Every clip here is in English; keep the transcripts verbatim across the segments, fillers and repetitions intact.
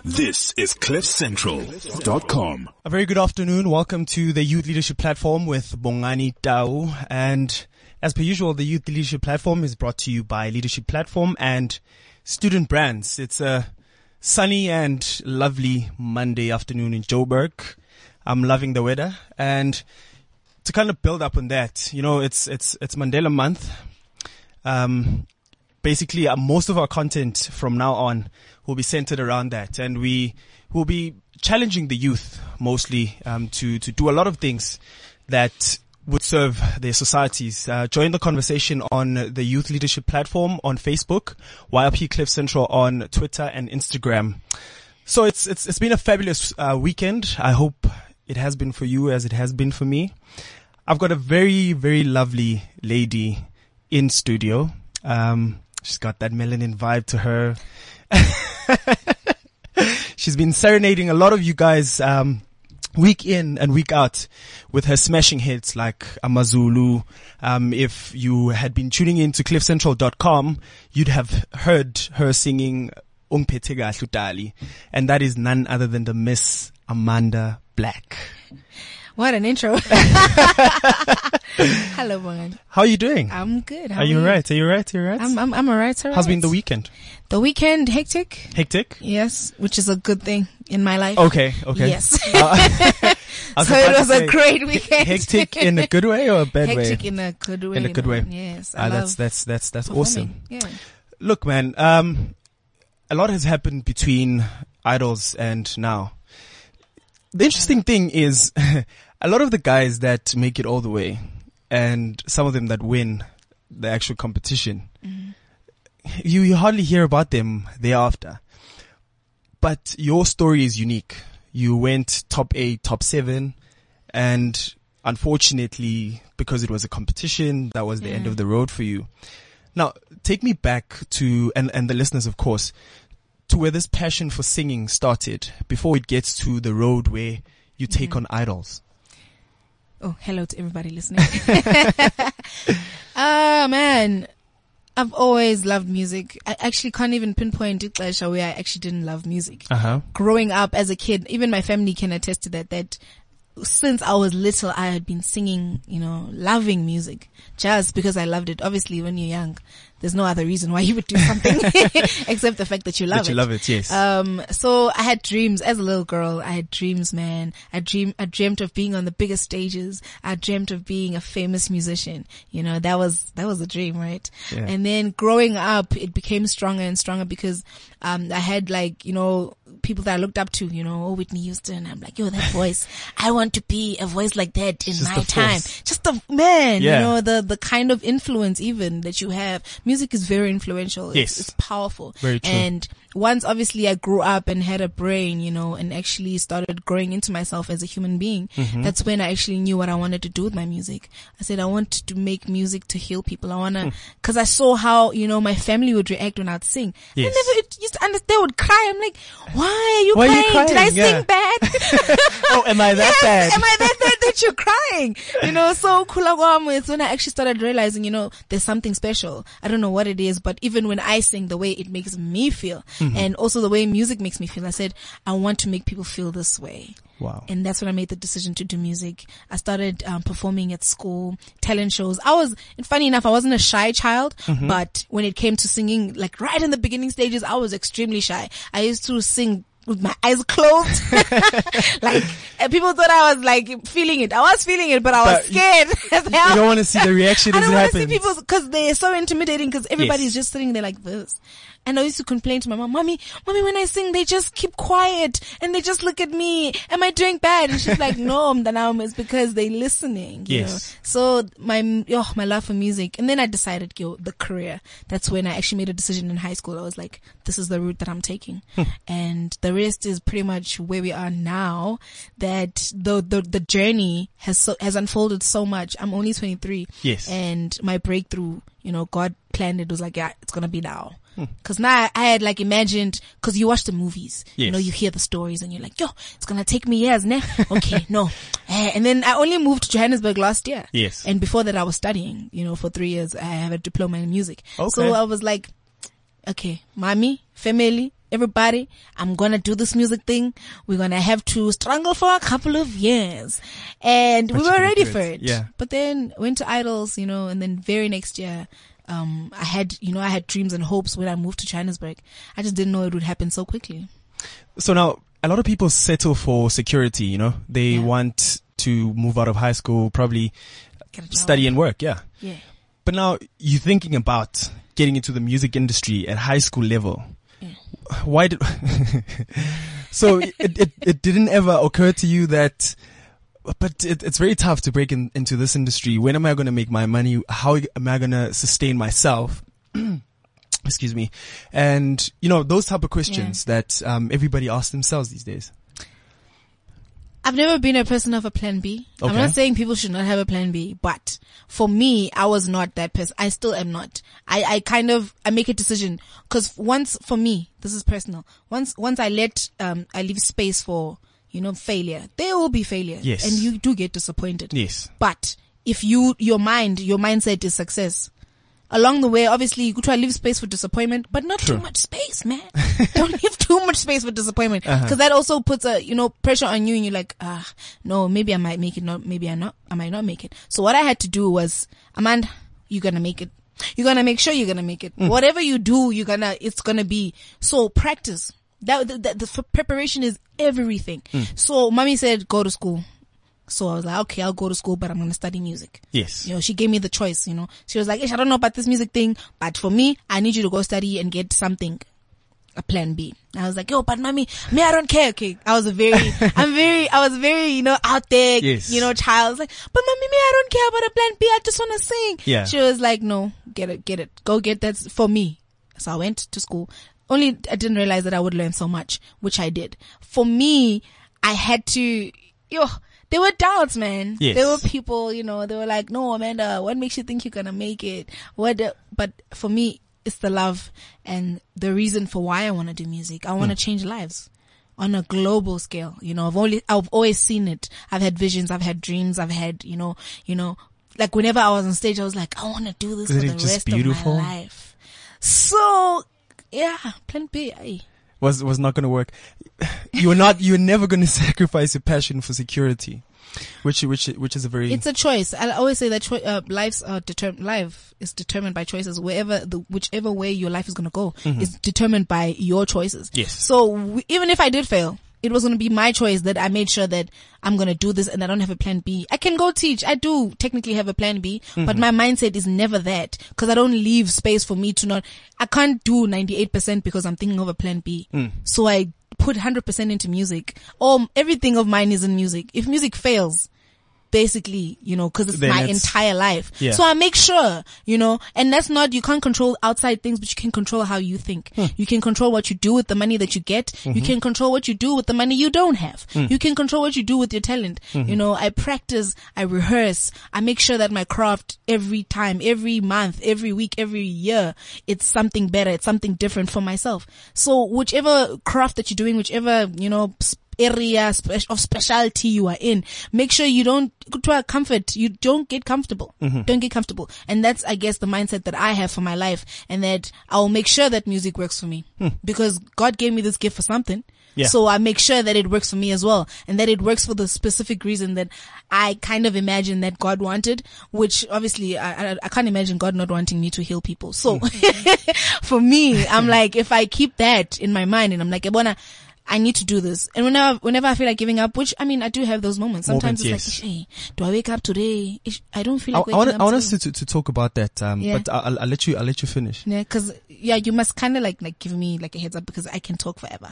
This is cliff central dot com. A very good afternoon. Welcome to the Youth Leadership Platform with Bongani Tau. And as per usual, the Youth Leadership Platform is brought to you by Leadership Platform and Student Brands. It's a sunny and lovely Monday afternoon in Joburg. I'm loving the weather. And to kind of build up on that, you know, it's, it's, it's Mandela Month. Um, basically, uh, most of our content from now on will be centered around that. And we will be challenging the youth mostly, um, to, to do a lot of things that would serve their societies. Uh, join the conversation on the Youth Leadership Platform on Facebook, Y R P Cliff Central on Twitter and Instagram. So it's, it's, it's been a fabulous, uh, weekend. I hope it has been for you as it has been for me. I've got a very, very lovely lady in studio. Um, she's got that melanin vibe to her. She's been serenading a lot of you guys, um, week in and week out with her smashing hits like Amazulu. Um, if you had been tuning in to cliff central dot com, you'd have heard her singing Ungiphethe Kahle Dali, and that is none other than the Miss Amanda Black. What an intro. Hello, Bongani. How are you doing? I'm good. How are you alright? Are you alright? Are you alright? I'm, I'm, I'm alright. How's been the weekend? The weekend, hectic. Hectic? Yes, which is a good thing in my life. Okay, okay. Yes. Uh, so it was a great weekend. Hectic in a good way or a bad hectic way? Hectic in a good way. In a good way. Yes. I uh, that's, that's, that's, that's awesome. Yeah. Look, man, um, a lot has happened between Idols and now. The interesting thing is, a lot of the guys that make it all the way, and some of them that win the actual competition, mm-hmm. you, you hardly hear about them thereafter. But your story is unique. You went top eight, top seven, and unfortunately, because it was a competition, that was the yeah. end of the road for you. Now, take me back to, and, and the listeners, of course, to where this passion for singing started before it gets to the road where you take mm-hmm. on idols. Oh, hello to everybody listening. Ah, uh, man. I've always loved music. I actually can't even pinpoint it where I actually didn't love music. Uh-huh. Growing up as a kid, even my family can attest to that, that since I was little, I had been singing, you know, loving music just because I loved it. Obviously, when you're young, there's no other reason why you would do something except the fact that you love that it. you love it, yes. Um, so I had dreams as a little girl. I had dreams, man. I dream, I dreamt of being on the biggest stages. I dreamt of being a famous musician. You know, that was, that was a dream, right? Yeah. And then growing up, it became stronger and stronger because, um, I had like, you know, people that I looked up to, you know, oh, Whitney Houston. I'm like, yo, that voice. I want to be a voice like that in Just my time. Just the man, yeah. you know, the, the kind of influence even that you have. Music is very influential. Yes. It's, it's powerful. Very true. And once obviously I grew up and had a brain, you know, and actually started growing into myself as a human being, mm-hmm. that's when I actually knew what I wanted to do with my music. I said, I want to make music to heal people. I want to, mm. cause I saw how, you know, my family would react when I'd sing. Yes. I never used to understand, they would cry. I'm like, why are you, why crying? Are you crying? Did I yeah. sing bad? Oh, am I that yes, bad? Am I that bad that you're crying? You know, so Kulagwam is when I actually started realizing, you know, there's something special. I don't know what it is, but even when I sing, the way it makes me feel, mm-hmm. and also the way music makes me feel, I said, I want to make people feel this way. Wow. And that's when I made the decision to do music. I started um, performing at school, talent shows. I was, and funny enough, I wasn't a shy child, mm-hmm. but when it came to singing, like right in the beginning stages, I was extremely shy. I used to sing with my eyes closed. Like, and people thought I was like feeling it. I was feeling it, but I was but scared. You, you don't want to see the reaction as it happens. I don't want to see people, cause they're so intimidating, cause everybody's yes. just sitting there like this. And I used to complain to my mom, mommy, mommy, when I sing, they just keep quiet and they just look at me. Am I doing bad? And she's like, no, Mdanam, it's because they're listening. You yes. know? So my, oh, my love for music. And then I decided, yo, the career. That's when I actually made a decision in high school. I was like, this is the route that I'm taking. Hmm. And the rest is pretty much where we are now, that the, the, the journey has so, has unfolded so much. I'm only twenty-three. Yes. And my breakthrough, you know, God planned it, was like, yeah, it's going to be now. Cause now I had like imagined, cause you watch the movies, yes. you know, you hear the stories and you're like, yo, it's gonna take me years, ne? Okay, no. And then I only moved to Johannesburg last year. Yes. And before that I was studying, you know, for three years. I have a diploma in music. Okay. So I was like, okay, mommy, family, everybody, I'm gonna do this music thing. We're gonna have to struggle for a couple of years. And But we you were can ready do for it. it. Yeah. But then went to Idols, you know, and then very next year, um, I had, you know, I had dreams and hopes when I moved to Johannesburg. I just didn't know it would happen so quickly. So now, a lot of people settle for security, you know. They Yeah. want to move out of high school, probably Get a job. study and work, yeah. Yeah. But now, you're thinking about getting into the music industry at high school level. Yeah. Why did... So, it, it, it didn't ever occur to you that... But it, it's very tough to break in, into this industry. When am I going to make my money? How am I going to sustain myself? Excuse me. And, you know, those type of questions Yeah. that um, everybody asks themselves these days. I've never been a person of a plan B. I'm Okay. not saying people should not have a plan B, but for me, I was not that person. I still am not. I, I kind of, I make a decision because once, for me, this is personal. Once, once I let, um, I leave space for, you know, failure, there will be failure. Yes. And you do get disappointed. Yes. But if you, your mind, your mindset is success. Along the way, obviously, you could try to leave space for disappointment, but not True. too much space, man. Don't leave too much space for disappointment. Because Uh-huh. that also puts a, you know, pressure on you and you're like, ah, no, maybe I might make it, not, maybe I not, I might not make it. So what I had to do was, Amanda, you're gonna make it. You're gonna make sure you're gonna make it. Mm. Whatever you do, you're gonna, it's gonna be. So practice. That, the, the, the preparation is everything. Mm. So mommy said, go to school. So I was like, okay, I'll go to school, but I'm going to study music. Yes. You know, she gave me the choice, you know. She was like, Ish, I don't know about this music thing, but for me, I need you to go study and get something, a plan B. I was like, yo, but mommy, me, I don't care. Okay. I was a very, I'm very, I was very, you know, out there, Yes. you know, child. I was like, but mommy, me, I don't care about a plan B. I just want to sing. Yeah. She was like, no, get it, get it. Go get that for me. So I went to school. Only I didn't realize that I would learn so much, which I did. For me, I had to, yo, there were doubts, man. Yes. There were people, you know, they were like, no, Amanda, what makes you think you're going to make it? What, the, but for me, it's the love and the reason for why I want to do music. I want to change lives on a global scale. You know, I've only, I've always seen it. I've had visions. I've had dreams. I've had, you know, you know, like whenever I was on stage, I was like, I want to do this Isn't for it the just rest beautiful? of my life. So, yeah, plan B. Aye. Was, was not going to work. You were not, you were never going to sacrifice your passion for security. Which, which, which is a very, It's a choice. I always say that cho- uh, life's uh, determ- life is determined by choices. Wherever the whichever way your life is going to go is determined by your choices. Yes. So w- even if I did fail, it was going to be my choice that I made sure that I'm going to do this and I don't have a plan B. I can go teach. I do technically have a plan B, but my mindset is never that because I don't leave space for me to not. I can't do ninety-eight percent because I'm thinking of a plan B. So I put one hundred percent into music. All everything of mine is in music. If music fails, basically, you know, cause it's Then my it's- entire life. Yeah. So I make sure, you know, and that's not, you can't control outside things, but you can control how you think. You can control what you do with the money that you get. You can control what you do with the money you don't have. You can control what you do with your talent. You know, I practice, I rehearse, I make sure that my craft every time, every month, every week, every year, it's something better. It's something different for myself. So whichever craft that you're doing, whichever, you know, sp- area spe- of specialty you are in, make sure you don't go to a comfort. You don't get comfortable. Don't get comfortable. And that's, I guess, the mindset that I have for my life, and that I'll make sure that music works for me because God gave me this gift for something. Yeah. So I make sure that it works for me as well, and that it works for the specific reason that I kind of imagine that God wanted, which obviously I, I, I can't imagine God not wanting me to heal people. So for me, I'm like, if I keep that in my mind and I'm like, Ebona, I need to do this. And whenever, whenever I feel like giving up, which, I mean, I do have those moments. Sometimes Moments, it's yes. like, hey, do I wake up today? Ish, I don't feel I, like I waking want, up I want us today. to, to, to talk about that, um, Yeah. but I'll, I'll let you, I'll let you finish. Yeah, cause, yeah, you must kind of like, like give me like a heads up because I can talk forever.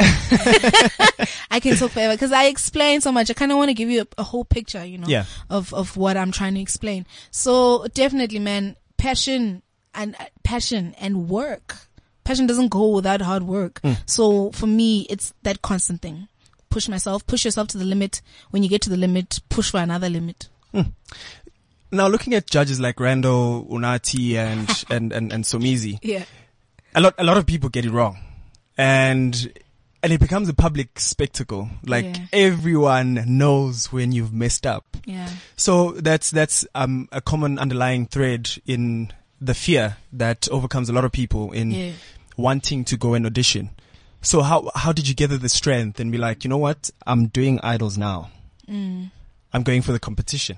I can talk forever because I explain so much. I kind of want to give you a, a whole picture, you know, Yeah. of, of what I'm trying to explain. So definitely, man, passion and uh, passion and work. Passion doesn't go without hard work. So for me, it's that constant thing. Push myself, push yourself to the limit. When you get to the limit, push for another limit. Now, looking at judges like Rando, Unati, and, and, and, and Somizi, Yeah. a lot, a lot of people get it wrong. And, and it becomes a public spectacle. Like Yeah. everyone knows when you've messed up. Yeah. So that's, that's, um, a common underlying thread in the fear that overcomes a lot of people in Yeah. wanting to go and audition. So how how did you gather the strength and be like, you know what, I'm doing Idols now. Mm. I'm going for the competition.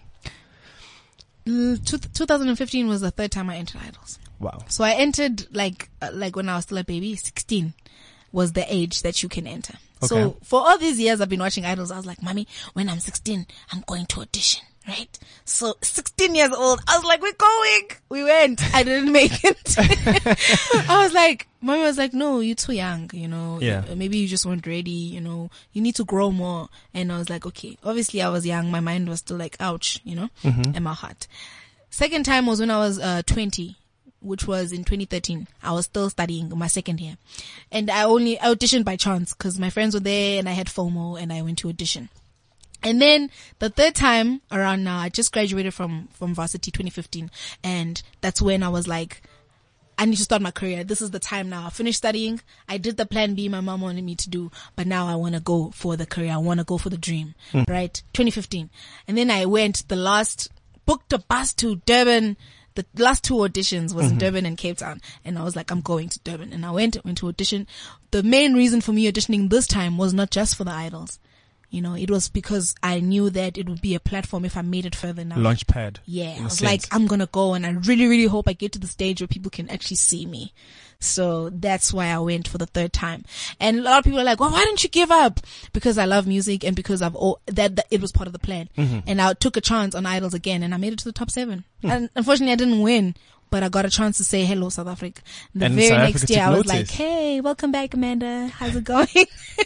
Two, twenty fifteen was the third time I entered Idols. Wow. So I entered like uh, like when I was still a baby. sixteen was the age that you can enter. Okay. So for all these years I've been watching Idols, I was like, Mommy, when I'm sixteen, I'm going to audition. Right? So sixteen years old, I was like, we're going. We went. I didn't make it. I was like, Mommy was like, no, you're too young, you know. Yeah. Maybe you just weren't ready, you know. You need to grow more. And I was like, okay. Obviously I was young. My mind was still like, ouch, you know, Mm-hmm. and my heart. Second time was when I was uh twenty, which was in twenty thirteen. I was still studying my second year. And I only auditioned by chance because my friends were there and I had FOMO and I went to audition. And then the third time around now, I just graduated from, from varsity twenty fifteen. And that's when I was like, I need to start my career. This is the time now. I finished studying. I did the plan B my mom wanted me to do, but now I want to go for the career. I want to go for the dream, mm. right? twenty fifteen. And then I went the last, booked a bus to Durban. The last two auditions was mm-hmm. in Durban and Cape Town. And I was like, I'm going to Durban. And I went, went to audition. The main reason for me auditioning this time was not just for the Idols. You know, it was because I knew that it would be a platform if I made it further now. Launchpad. Yeah. I was like, I'm going to go and I really, really hope I get to the stage where people can actually see me. So that's why I went for the third time. And a lot of people are like, well, why didn't you give up? Because I love music and because I've, oh, that, that it was part of the plan. Mm-hmm. And I took a chance on Idols again and I made it to the top seven. Mm. And unfortunately I didn't win, but I got a chance to say hello, South Africa. The and very South next Africa year I was notice. like, hey, welcome back, Amanda. How's it going?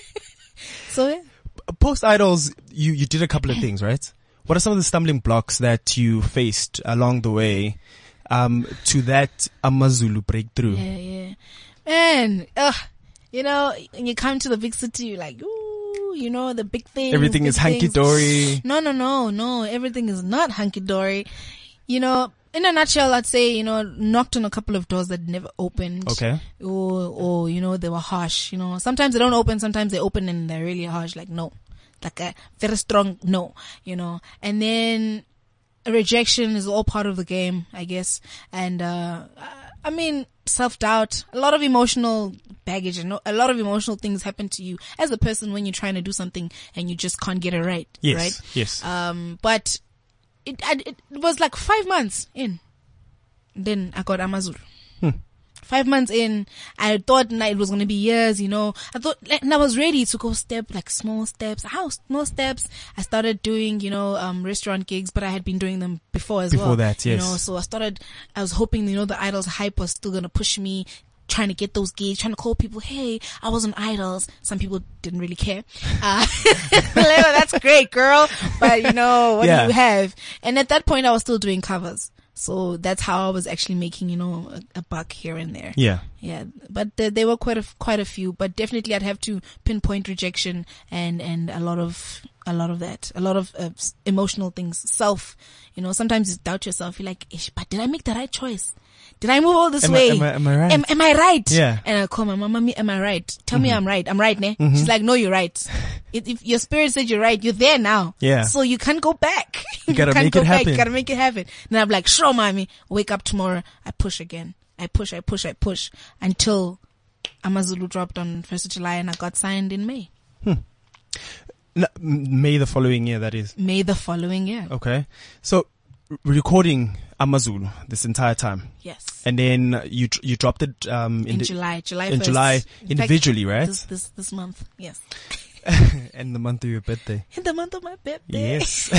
So yeah. Post Idols, you, you did a couple of things, right? What are some of the stumbling blocks that you faced along the way, um, to that AmaZulu breakthrough? Yeah, yeah. Man, ugh, you know, when you come to the big city, you're like, ooh, you know, the big thing. Everything big is hunky-dory. No, no, no, no. Everything is not hunky-dory. You know, in a nutshell, I'd say, you know, knocked on a couple of doors that never opened. Okay. Or, or, you know, they were harsh. You know, sometimes they don't open, sometimes they open and they're really harsh, like no. Like a very strong no, you know. And then rejection is all part of the game, I guess. And, uh, I mean, self-doubt, a lot of emotional baggage and a lot of emotional things happen to you as a person when you're trying to do something and you just can't get it right. Yes. Right? Yes. Um, but it, it, it was like five months in. Then I got AmaZulu. Hmm. Five months in, I thought it was going to be years, you know. I thought, and I was ready to go step, like small steps. How small steps? I started doing, you know, um, restaurant gigs, but I had been doing them before as before well. Before that, yes. You know, so I started, I was hoping, you know, the Idols hype was still going to push me, trying to get those gigs, trying to call people, hey, I was on Idols. Some people didn't really care. Uh, that's great, girl. But you know, what yeah. do you have? And at that point, I was still doing covers. So that's how I was actually making, you know, a, a buck here and there. Yeah. Yeah. But there, there were quite a, quite a few, but definitely I'd have to pinpoint rejection and, and a lot of, a lot of that, a lot of uh, emotional things, self, you know, sometimes you doubt yourself. You're like, Ish, but did I make the right choice? Did I move all this am way? I, am, I, am I right? Am, am I right? Yeah. And I call my mom, Mommy, am I right? Tell mm-hmm. me I'm right. I'm right, ne? Mm-hmm. She's like, no, you're right. If, if your spirit said you're right, you're there now. Yeah. So you can't go back. You gotta you can't make go it back. happen. You gotta make it happen. Then I'm like, sure, mommy. Wake up tomorrow. I push again. I push, I push, I push until AmaZulu dropped on first of July and I got signed in May. Hmm. No, May the following year, that is. May the following year. Okay. So, recording AmaZulu this entire time. Yes. And then you you dropped it um in, in the, July, July in first. July in individually, fact, right? This, this this month, yes. And the month of your birthday. In the month of my birthday. Yes.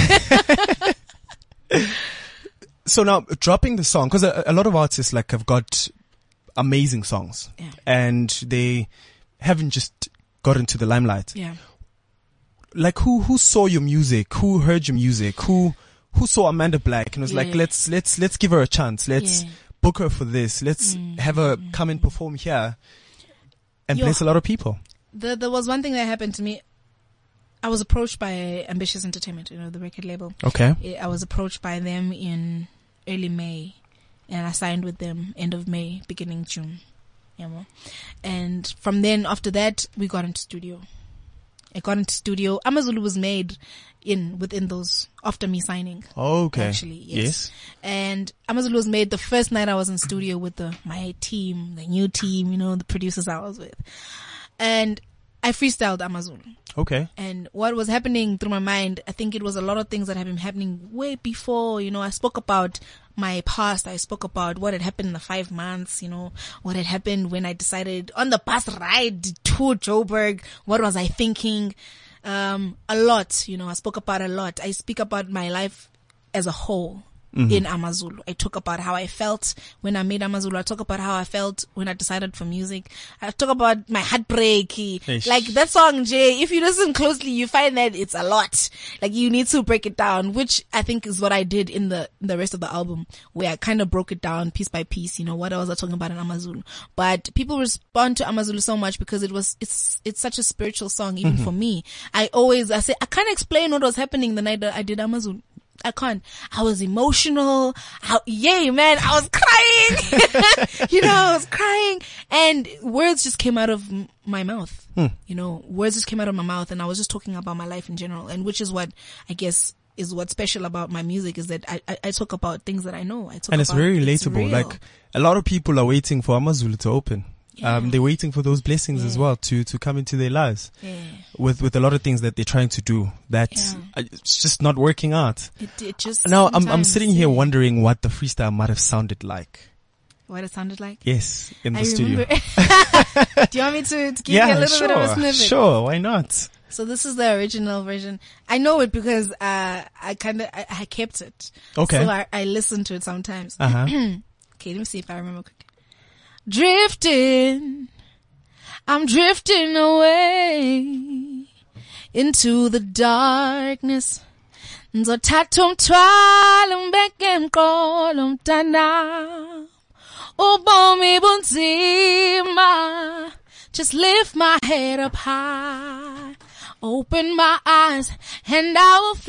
So now dropping the song, because a, a lot of artists like have got amazing songs, yeah. and they haven't just got into the limelight. Yeah. Like who who saw your music? Who heard your music? Who who saw Amanda Black and was yeah. like, let's let's let's give her a chance. Let's yeah. book her for this. Let's mm. have her come and perform here and Yo, bless a lot of people. The, there was one thing that happened to me. I was approached by Ambitious Entertainment, you know, the record label. Okay. I was approached by them in early May, and I signed with them end of May, beginning June. You know? And from then, after that, we got into studio. I got into studio. AmaZulu was made in within those after me signing. Okay. Actually, yes. yes. And AmaZulu was made the first night I was in studio with the my team, the new team, you know, the producers I was with. and I freestyled Amazulu. Okay. And what was happening through my mind, I think it was a lot of things that had been happening way before. You know, I spoke about my past. I spoke about what had happened in the five months, you know, what had happened when I decided on the bus ride to Joburg. What was I thinking? Um, a lot, you know, I spoke about a lot. I speak about my life as a whole. Mm-hmm. In Amazulu. I talk about how I felt when I made Amazulu. I talk about how I felt when I decided for music. I talk about my heartbreak. Ish. Like that song, Jay, if you listen closely, you find that it's a lot. Like you need to break it down, which I think is what I did in the, in the rest of the album, where I kind of broke it down piece by piece, you know, what I was talking about in Amazulu. But people respond to Amazulu so much because it was, it's, it's such a spiritual song, even mm-hmm. for me. I always, I say, I can't explain what was happening the night that I did Amazulu. I can't. I was emotional. I, yay, man. I was crying. You know, I was crying and words just came out of m- my mouth. Hmm. You know, words just came out of my mouth and I was just talking about my life in general. And which is what I guess is what's special about my music is that I, I, I talk about things that I know. I talk and it's about, very it's relatable. real. Like a lot of people are waiting for Amazulu to open. Yeah. Um, they're waiting for those blessings yeah. as well to, to come into their lives yeah. with, with a lot of things that they're trying to do that yeah. it's just not working out. It, it just now I'm, I'm sitting here yeah. wondering what the freestyle might have sounded like. What it sounded like? Yes, in the I studio. Do you want me to, to give yeah, you a little sure, bit of a snippet? Sure, why not? So this is the original version. I know it because, uh, I kind of, I, I kept it. Okay. So I, I listen to it sometimes. Uh-huh. Okay, let me see if I remember quick. Drifting. I'm drifting away into the darkness. Ngizothatha umthwalo ngibeke emqolo mntanami. Ubomi bunzima. Just lift my head up high. Open my eyes and I will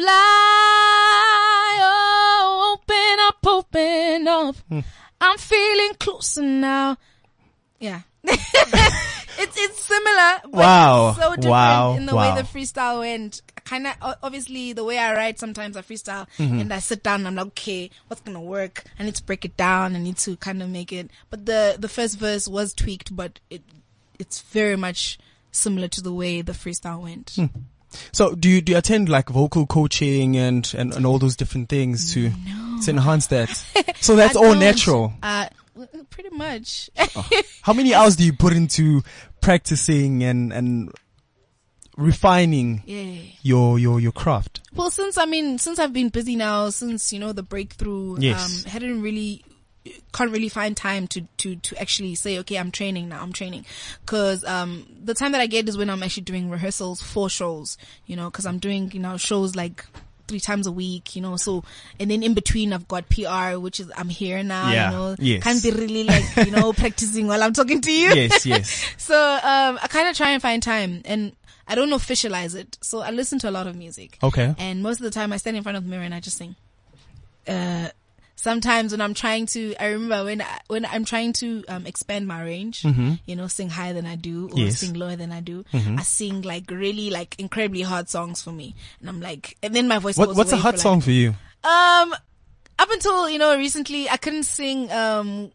fly. Oh, open up, open up. Hmm. I'm feeling closer now. Yeah. It's it's similar, but wow. it's so different wow. in the wow. way the freestyle went. Kind of, obviously, the way I write, sometimes I freestyle mm-hmm. and I sit down and I'm like, okay, what's gonna work? I need to break it down. I need to kind of make it. But the the first verse was tweaked, but it it's very much similar to the way the freestyle went. Hmm. So, do you do you attend like vocal coaching and and, and all those different things to no. to enhance that? So that's all natural. Uh, pretty much. Oh. How many hours do you put into practicing and and refining yeah. your your your craft? Well, since I mean, since I've been busy now, since you know the breakthrough, yes. um, hadn't really can't really find time to to to actually say, okay, I'm training now. I'm training because um the time that I get is when I'm actually doing rehearsals for shows. You know, because I'm doing you know shows like three times a week, you know, so, and then in between I've got P R, which is, I'm here now, yeah. you know, yes. can't be really like, you know, practicing while I'm talking to you. Yes, yes. So, um, I kind of try and find time and I don't officialize it. So I listen to a lot of music. Okay. And most of the time I stand in front of the mirror and I just sing. Uh, sometimes when I'm trying to, I remember when I, when I'm trying to um, expand my range, mm-hmm. you know, sing higher than I do or yes. sing lower than I do. Mm-hmm. I sing like really like incredibly hard songs for me, and I'm like, and then my voice. What, goes what's a away hot for like, song for you? Um, up until you know recently, I couldn't sing. Um,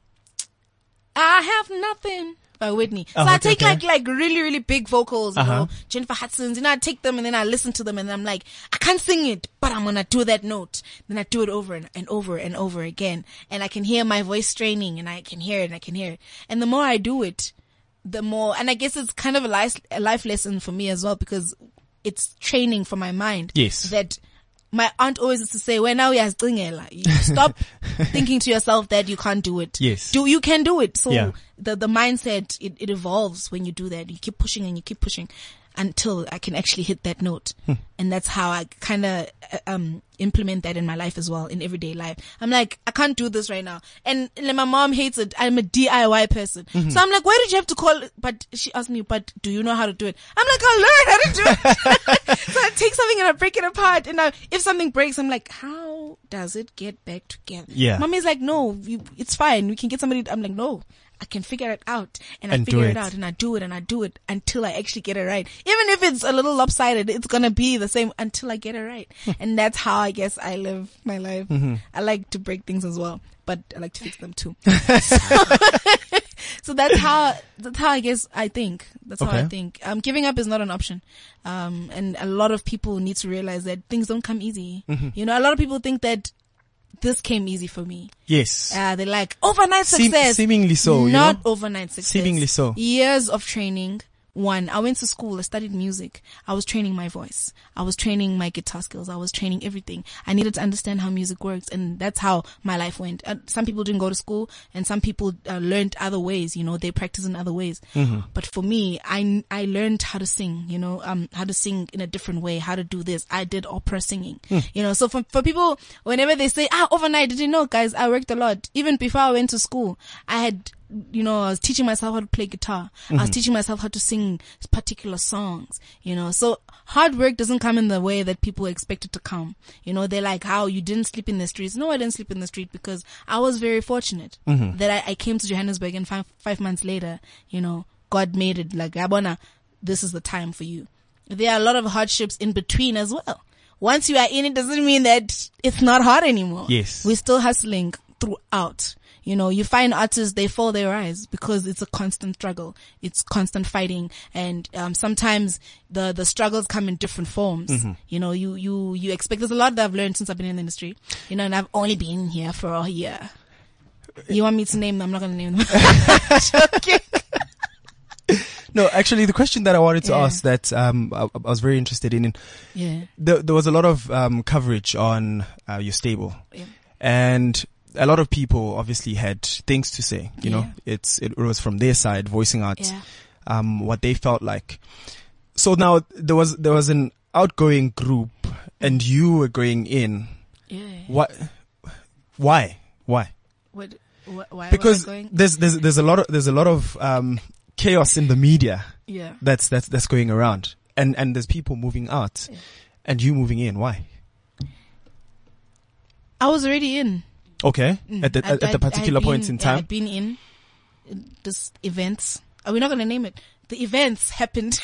I have nothing. By Whitney. So oh, I okay, take okay. like, like really, really big vocals, you uh-huh. know, Jennifer Hudson's, and I take them and then I listen to them and I'm like, I can't sing it, but I'm gonna do that note. Then I do it over and, and over and over again. And I can hear my voice straining and I can hear it and I can hear it. And the more I do it, the more, and I guess it's kind of a life, a life lesson for me as well because it's training for my mind. Yes. That my aunt always used to say, well, now you stop thinking to yourself that you can't do it. Yes. Do, you can do it. So yeah. the, the mindset, it, it evolves when you do that. You keep pushing and you keep pushing until I can actually hit that note. Hmm. And that's how I kind of, um, implement that in my life as well, in everyday life. I'm like, I can't do this right now. And like, my mom hates it. I'm a D I Y person. Mm-hmm. So I'm like, why did you have to call? But she asked me, but do you know how to do it? I'm like, I'll learn how to do it. So I take something and I break it apart. And now if something breaks, I'm like, how does it get back together? Yeah. Mommy's like, no, you, it's fine. We can get somebody. I'm like, no. I can figure it out and, and I figure it. it out and I do it and I do it until I actually get it right. Even if it's a little lopsided, it's going to be the same until I get it right. And that's how I guess I live my life. Mm-hmm. I like to break things as well, but I like to fix them too. So that's how, that's how I guess I think. That's how Okay. I think. Um, giving up is not an option. Um, and a lot of people need to realize that things don't come easy. Mm-hmm. You know, a lot of people think that this came easy for me. Yes. Uh, they're like, overnight Seem- success. seemingly so, you Not know? overnight success. Seemingly so. Years of training. One, I went to school, I studied music. I was training my voice. I was training my guitar skills. I was training everything. I needed to understand how music works, and that's how my life went. Uh, some people didn't go to school, and some people uh, learned other ways, you know, they practice in other ways. Mm-hmm. But for me, I, I learned how to sing, you know, um, how to sing in a different way, how to do this. I did opera singing, Mm. you know, so for, for people, whenever they say, ah, overnight, did you know, guys, I worked a lot. Even before I went to school, I had, you know, I was teaching myself how to play guitar. Mm-hmm. I was teaching myself how to sing particular songs, you know. So hard work doesn't come in the way that people expect it to come. You know, they're like, how you didn't sleep in the streets. No, I didn't sleep in the street because I was very fortunate Mm-hmm. that I, I came to Johannesburg, and five, five months later, you know, God made it like, Abona, this is the time for you. There are a lot of hardships in between as well. Once you are in, it doesn't mean that it's not hard anymore. Yes. We're still hustling throughout. You know, you find artists, they fall their eyes because it's a constant struggle. It's constant fighting. And, um, sometimes the, the struggles come in different forms. Mm-hmm. You know, you, you, you expect, there's a lot that I've learned since I've been in the industry, you know, and I've only been here for a year. You want me to name them? I'm not going to name them. Joking. No, actually, the question that I wanted to Yeah. ask that um, I, I was very interested in, Yeah. there, there was a lot of um, coverage on uh, your stable, Yeah. and a lot of people obviously had things to say. You know, Yeah. it's it was from their side, voicing out Yeah. um, what they felt like. So now there was there was an outgoing group, and you were going in. Yeah. What? Why? Why? What, wh- why Because was I going? there's there's there's a lot of there's a lot of um, chaos in the media. Yeah. That's that's that's going around, and and there's people moving out, Yeah. and you moving in. Why? I was already in. Okay, at the I- at, at the I- particular I'd been- points in time. I'd been in this events. Are we not going to name it? The events happened.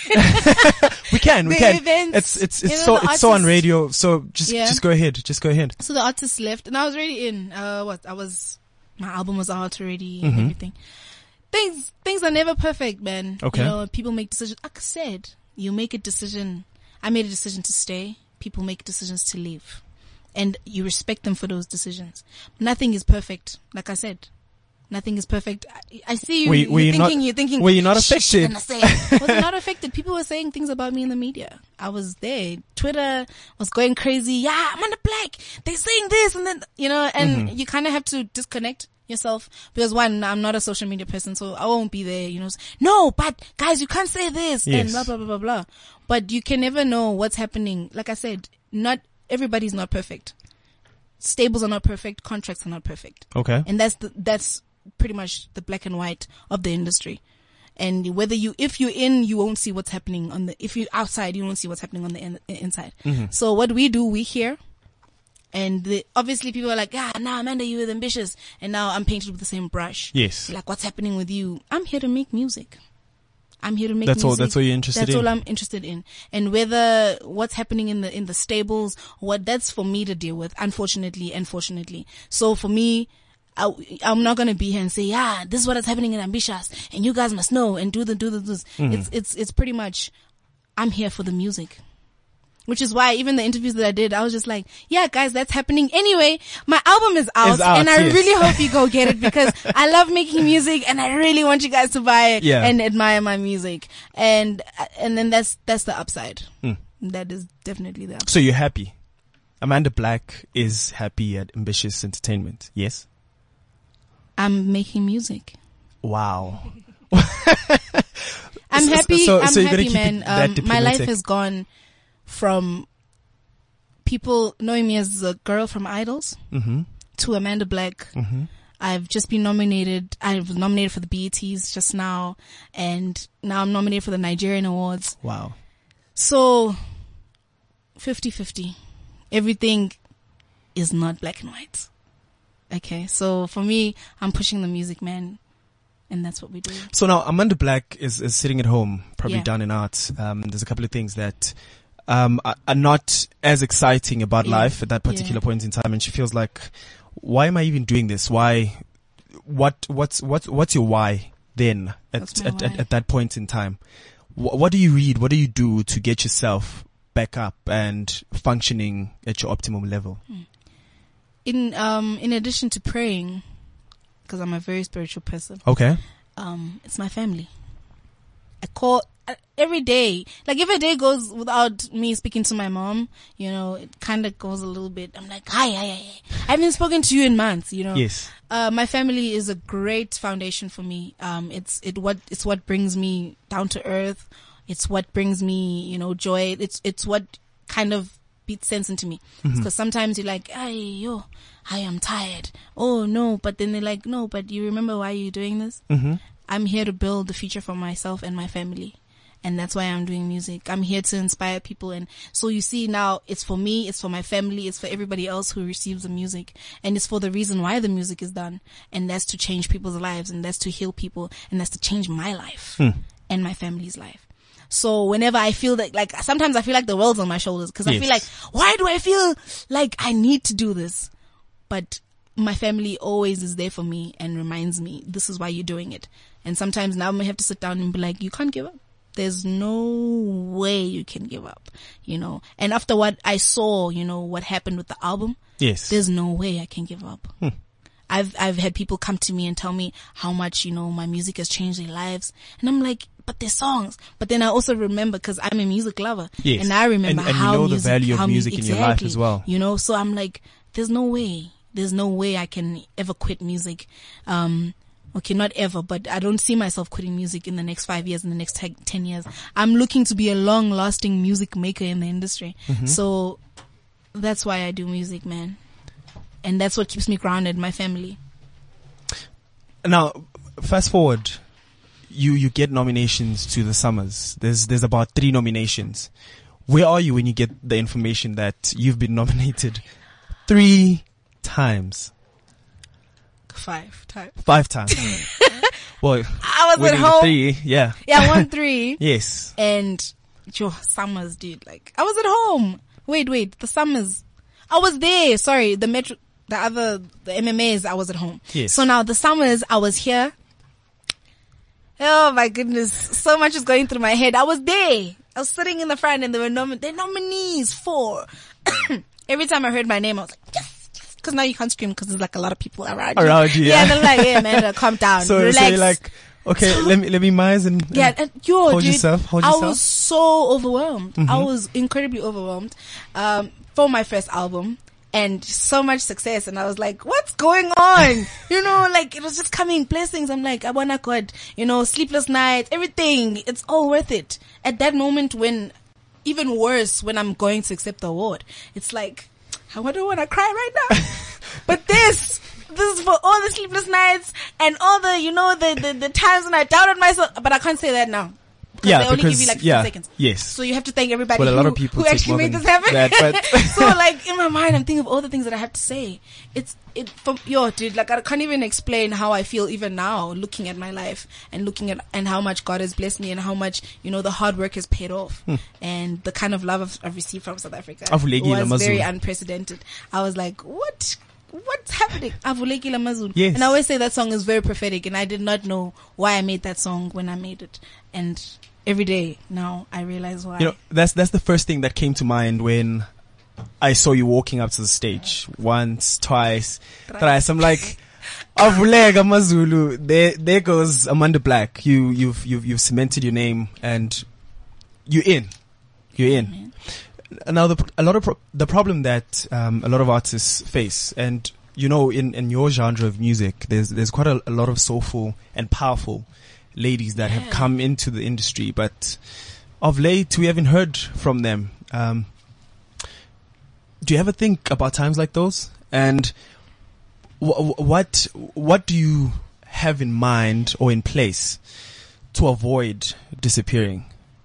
We can, we the can. events, It's it's it's you know, so the it's so on artists- radio. So just Yeah. just go ahead, just go ahead. So the artists left, and I was already in. Uh, what? I was, my album was out already Mhm. and everything. Things, things are never perfect, man. Okay. You know, people make decisions. Like I said, you make a decision. I made a decision to stay. People make decisions to leave. And you respect them for those decisions. Nothing is perfect. Like I said, nothing is perfect. I, I see you. Were you- you're were you thinking, not- you're thinking, were you not "Shh, affected?" gonna say it." Was not affected. People were saying things about me in the media. I was there. Twitter was going crazy. Yeah, I'm on the black. They're saying this, and then, you know, and Mm-hmm. you kind of have to disconnect yourself, because one, I'm not a social media person, so I won't be there, you know. No, but guys, you can't say this, and Yes. blah, blah, blah, blah, blah. But you can never know what's happening. Like I said, not everybody's not perfect. Stables are not perfect. Contracts are not perfect. Okay. And that's the, that's pretty much the black and white of the industry. And whether you, if you're in, you won't see what's happening on the, if you're outside, you won't see what's happening on the in, inside. Mm-hmm. So what we do, we hear. And the, obviously people are like, ah, nah, Amanda, you were ambitious. And now I'm painted with the same brush. Yes. Like, what's happening with you? I'm here to make music. I'm here to make That's all- music. that's all you're interested That's in? all I'm interested in. And whether what's happening in the, in the stables, what that's for me to deal with, unfortunately and fortunately. So for me, I, I'm not going to be here and say, yeah, this is what is happening in Ambitious and you guys must know and do the, do the, this. Mm-hmm. It's, it's, it's pretty much, I'm here for the music. Which is why even the interviews that I did, I was just like, yeah, guys, that's happening anyway. My album is out, It's out, and I yes. really hope you go get it, because I love making music and I really want you guys to buy it Yeah. and admire my music. And, and then that's, that's the upside. Mm. That is definitely the upside. So you're happy. Amanda Black is happy at Ambitious Entertainment. Yes. I'm making music. Wow. I'm So- happy. so- I'm so you're gonna happy, keep it man. that Um, my life diplomatic. has gone from people knowing me as a girl from Idols Mm-hmm. to Amanda Black. Mm-hmm. I've just been nominated. I was nominated for the B E Ts just now, and now I'm nominated for the Nigerian Awards. Wow. So, fifty-fifty. Everything is not black and white. Okay, so for me, I'm pushing the music, man. And that's what we do. So now Amanda Black is, is sitting at home, probably Yeah. down and out. Um, there's a couple of things that um, are, are not as exciting about Yeah. life at that particular Yeah. point in time, and she feels like, why am I even doing this? Why? What? What's what's what's your why then at That's my at, at why. at that point in time? Wh- what do you read? What do you do to get yourself back up and functioning at your optimum level? In um in addition to praying, because I'm a very spiritual person, Okay. um it's my family. I call uh, every day. Like if a day goes without me speaking to my mom, you know, it kind of goes a little bit. I'm like, hi, hi, hi. I haven't spoken to you in months, you know. Yes. Uh, my family is a great foundation for me. Um, it's it what it's what brings me down to earth. It's what brings me, you know, joy. It's it's what kind of beats sense into me. Because sometimes you're like, ay, yo, I am tired. Oh no, but then they're like, no, but you remember why you're doing this? Mm-hmm. I'm here to build the future for myself and my family. And that's why I'm doing music. I'm here to inspire people. And so you see now it's for me, it's for my family, it's for everybody else who receives the music. And it's for the reason why the music is done. And that's to change people's lives, and that's to heal people, and that's to change my life and my family's life. So whenever I feel that, like, sometimes I feel like the world's on my shoulders because I Yes. feel like, why do I feel like I need to do this? But my family always is there for me and reminds me, this is why you're doing it. And sometimes now I may have to sit down and be like, you can't give up. There's no way you can give up, you know. And after what I saw, you know, what happened with the album, Yes. there's no way I can give up. I've I've had people come to me and tell me how much, you know, my music has changed their lives. And I'm like, but they're songs. But then I also remember, because I'm a music lover. Yes. And I remember And- and you how know the music, value of how mu- music in your life exactly, as well. You know, so I'm like, there's no way. There's no way I can ever quit music. Um, okay, not ever, but I don't see myself quitting music in the next five years, in the next te- ten years. I'm looking to be a long-lasting music maker in the industry. Mm-hmm. So that's why I do music, man. And that's what keeps me grounded, my family. Now, fast forward, you you get nominations to the Summers. There's there's about three nominations. Where are you when you get the information that you've been nominated three times, Five times. five times? Well, I was at winning the home. three, yeah, Yeah, I won three. yes. And, yo, Summers, dude. Like, I was at home. Wait, wait, the Summers. I was there. Sorry, the Metro, the other, the M M As, I was at home. Yes. So now the Summers, I was here. Oh my goodness. So much is going through my head. I was there. I was sitting in the front and there were nom- they're nominees for. Every time I heard my name, I was like, yes, yes. Cause now you can't scream because there's like a lot of people around you. Around you, yeah. Yeah, they're like, yeah, man, calm down. So, relax. so you're like, okay, let me let me minds and, and Yeah, and yo, hold dude, yourself, hold I yourself. was so overwhelmed. I was incredibly overwhelmed um, for my first album, and so much success. And I was like, what's going on? You know, like it was just coming blessings. I'm like, I wanna God, you know, sleepless nights, everything. It's all worth it. At that moment, when even worse, when I'm going to accept the award, it's like, I don't want to cry right now. But this. This is for all the sleepless nights and all the, you know, the, the, the times when I doubted myself. But I can't say that now. Yeah, they only because give you like fifteen yeah, seconds. yes. So you have to thank everybody Well, a who, lot of people who take actually more made than this happen. that, but- So like in my mind, I'm thinking of all the things that I have to say. It's, it, from, yo, dude, like I can't even explain how I feel even now looking at my life and looking at, and how much God has blessed me and how much, you know, the hard work has paid off. And the kind of love I've, I've received from South Africa Avulekile was very Amazulu. unprecedented. I was like, what? What's happening? Avulekile Amazulu. Yes. And I always say that song is very prophetic, and I did not know why I made that song when I made it. And every day now I realize why. You know, that's that's the first thing that came to mind when I saw you walking up to the stage. Once, twice, thrice. I'm like, Avulega Mazulu. There, there goes Amanda Black. You, you've, you've, you've cemented your name, and you're in. You're in. Amen. Now, the, a lot of pro- the problem that um, a lot of artists face, and you know, in, in your genre of music, there's there's quite a, a lot of soulful and powerful ladies that have Yeah. come into the industry, but of late we haven't heard from them. Um, do you ever think about times like those? And wh- wh- what what do you have in mind or in place to avoid disappearing?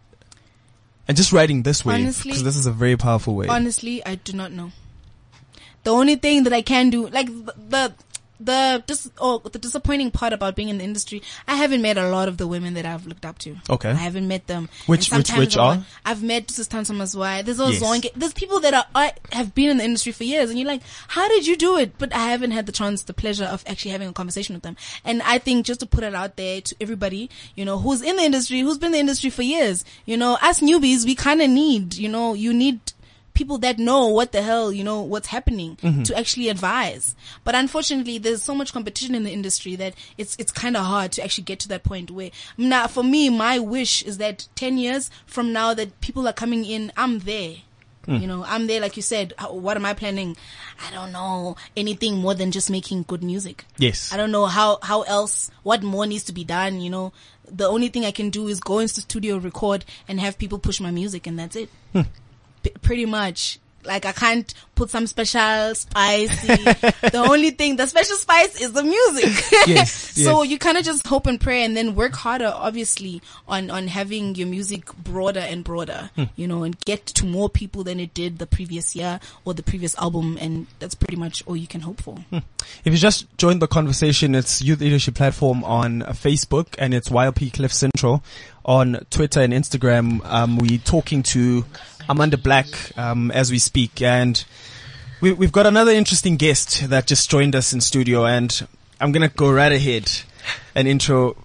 And just riding this wave, Honestly- because this is a very powerful wave. Honestly, I do not know. The only thing that I can do, like the, the the dis- oh, the disappointing part about being in the industry, I haven't met a lot of the women that I've looked up to. Okay. I haven't met them. Which And which sometimes which I'm- are? I've met Sister Thomaswai. There's also Yes. Zonke. There's people that are, I have been in the industry for years, and you're like, how did you do it? But I haven't had the chance, the pleasure of actually having a conversation with them. And I think just to put it out there to everybody, you know, who's in the industry, who's been in the industry for years, you know, us newbies, we kind of need, you know, you need people that know what the hell, you know, what's happening Mm-hmm. to actually advise. But unfortunately, there's so much competition in the industry that it's, it's kind of hard to actually get to that point where now for me, my wish is that ten years from now that people are coming in, I'm there. Mm. You know, I'm there, like you said. How, what am I planning? I don't know anything more than just making good music. Yes. I don't know how, how else, what more needs to be done, you know. The only thing I can do is go into the studio, record, and have people push my music, and that's it. Hmm. P- pretty much. Like, I can't put some special spicy. The only thing, the special spice is the music. Yes, So yes. you kind of just hope and pray and then work harder, obviously, on, on having your music broader and broader, Hmm. you know, and get to more people than it did the previous year or the previous album. And that's pretty much all you can hope for. If you just joined the conversation, it's Youth Leadership Platform on Facebook, and it's Y L P Cliff Central on Twitter and Instagram. Um, we're talking to Amanda Black um, as we speak, and we, we've got another interesting guest that just joined us in studio, and I'm gonna go right ahead and intro.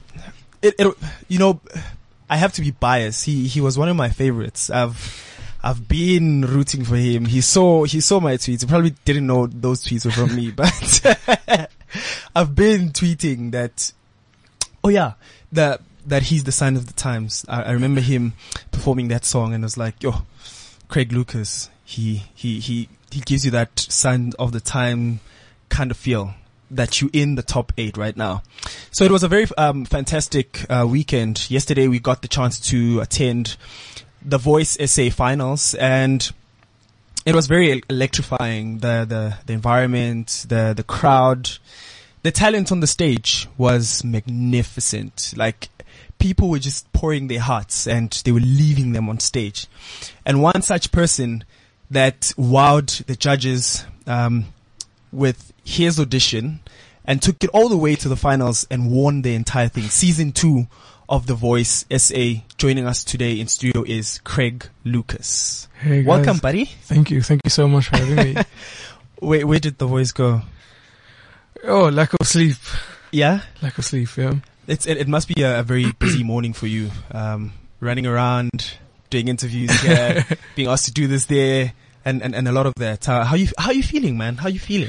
It, it, you know, I have to be biased. He he was one of my favorites. I've I've been rooting for him. He saw he saw my tweets. He probably didn't know those tweets were from me, but I've been tweeting that. Oh yeah, the that he's the sign of the times. I, I remember him performing that song, and I was like, yo, Craig Lucas. He he he he gives you that sign of the time kind of feel that you're in the top eight right now. So it was a very um, fantastic uh, weekend. Yesterday we got the chance to attend the Voice S A finals, and it was very electrifying. The, the, the environment, the, the crowd, the talent on the stage was magnificent. Like, people were just pouring their hearts and they were leaving them on stage. And one such person that wowed the judges, um, with his audition and took it all the way to the finals and won the entire thing. Season two of The Voice S A. Joining us today in studio is Craig Lucas. Hey guys. Welcome, buddy. Thank you. Thank you so much for having me. Where, where did The Voice go? Oh, lack of sleep. Yeah? Lack of sleep, yeah. It's, it, it must be a, a very busy morning for you. Um, running around, doing interviews here, being asked to do this there, and, and, and a lot of that. Uh, how you, how you feeling, man? How you feeling?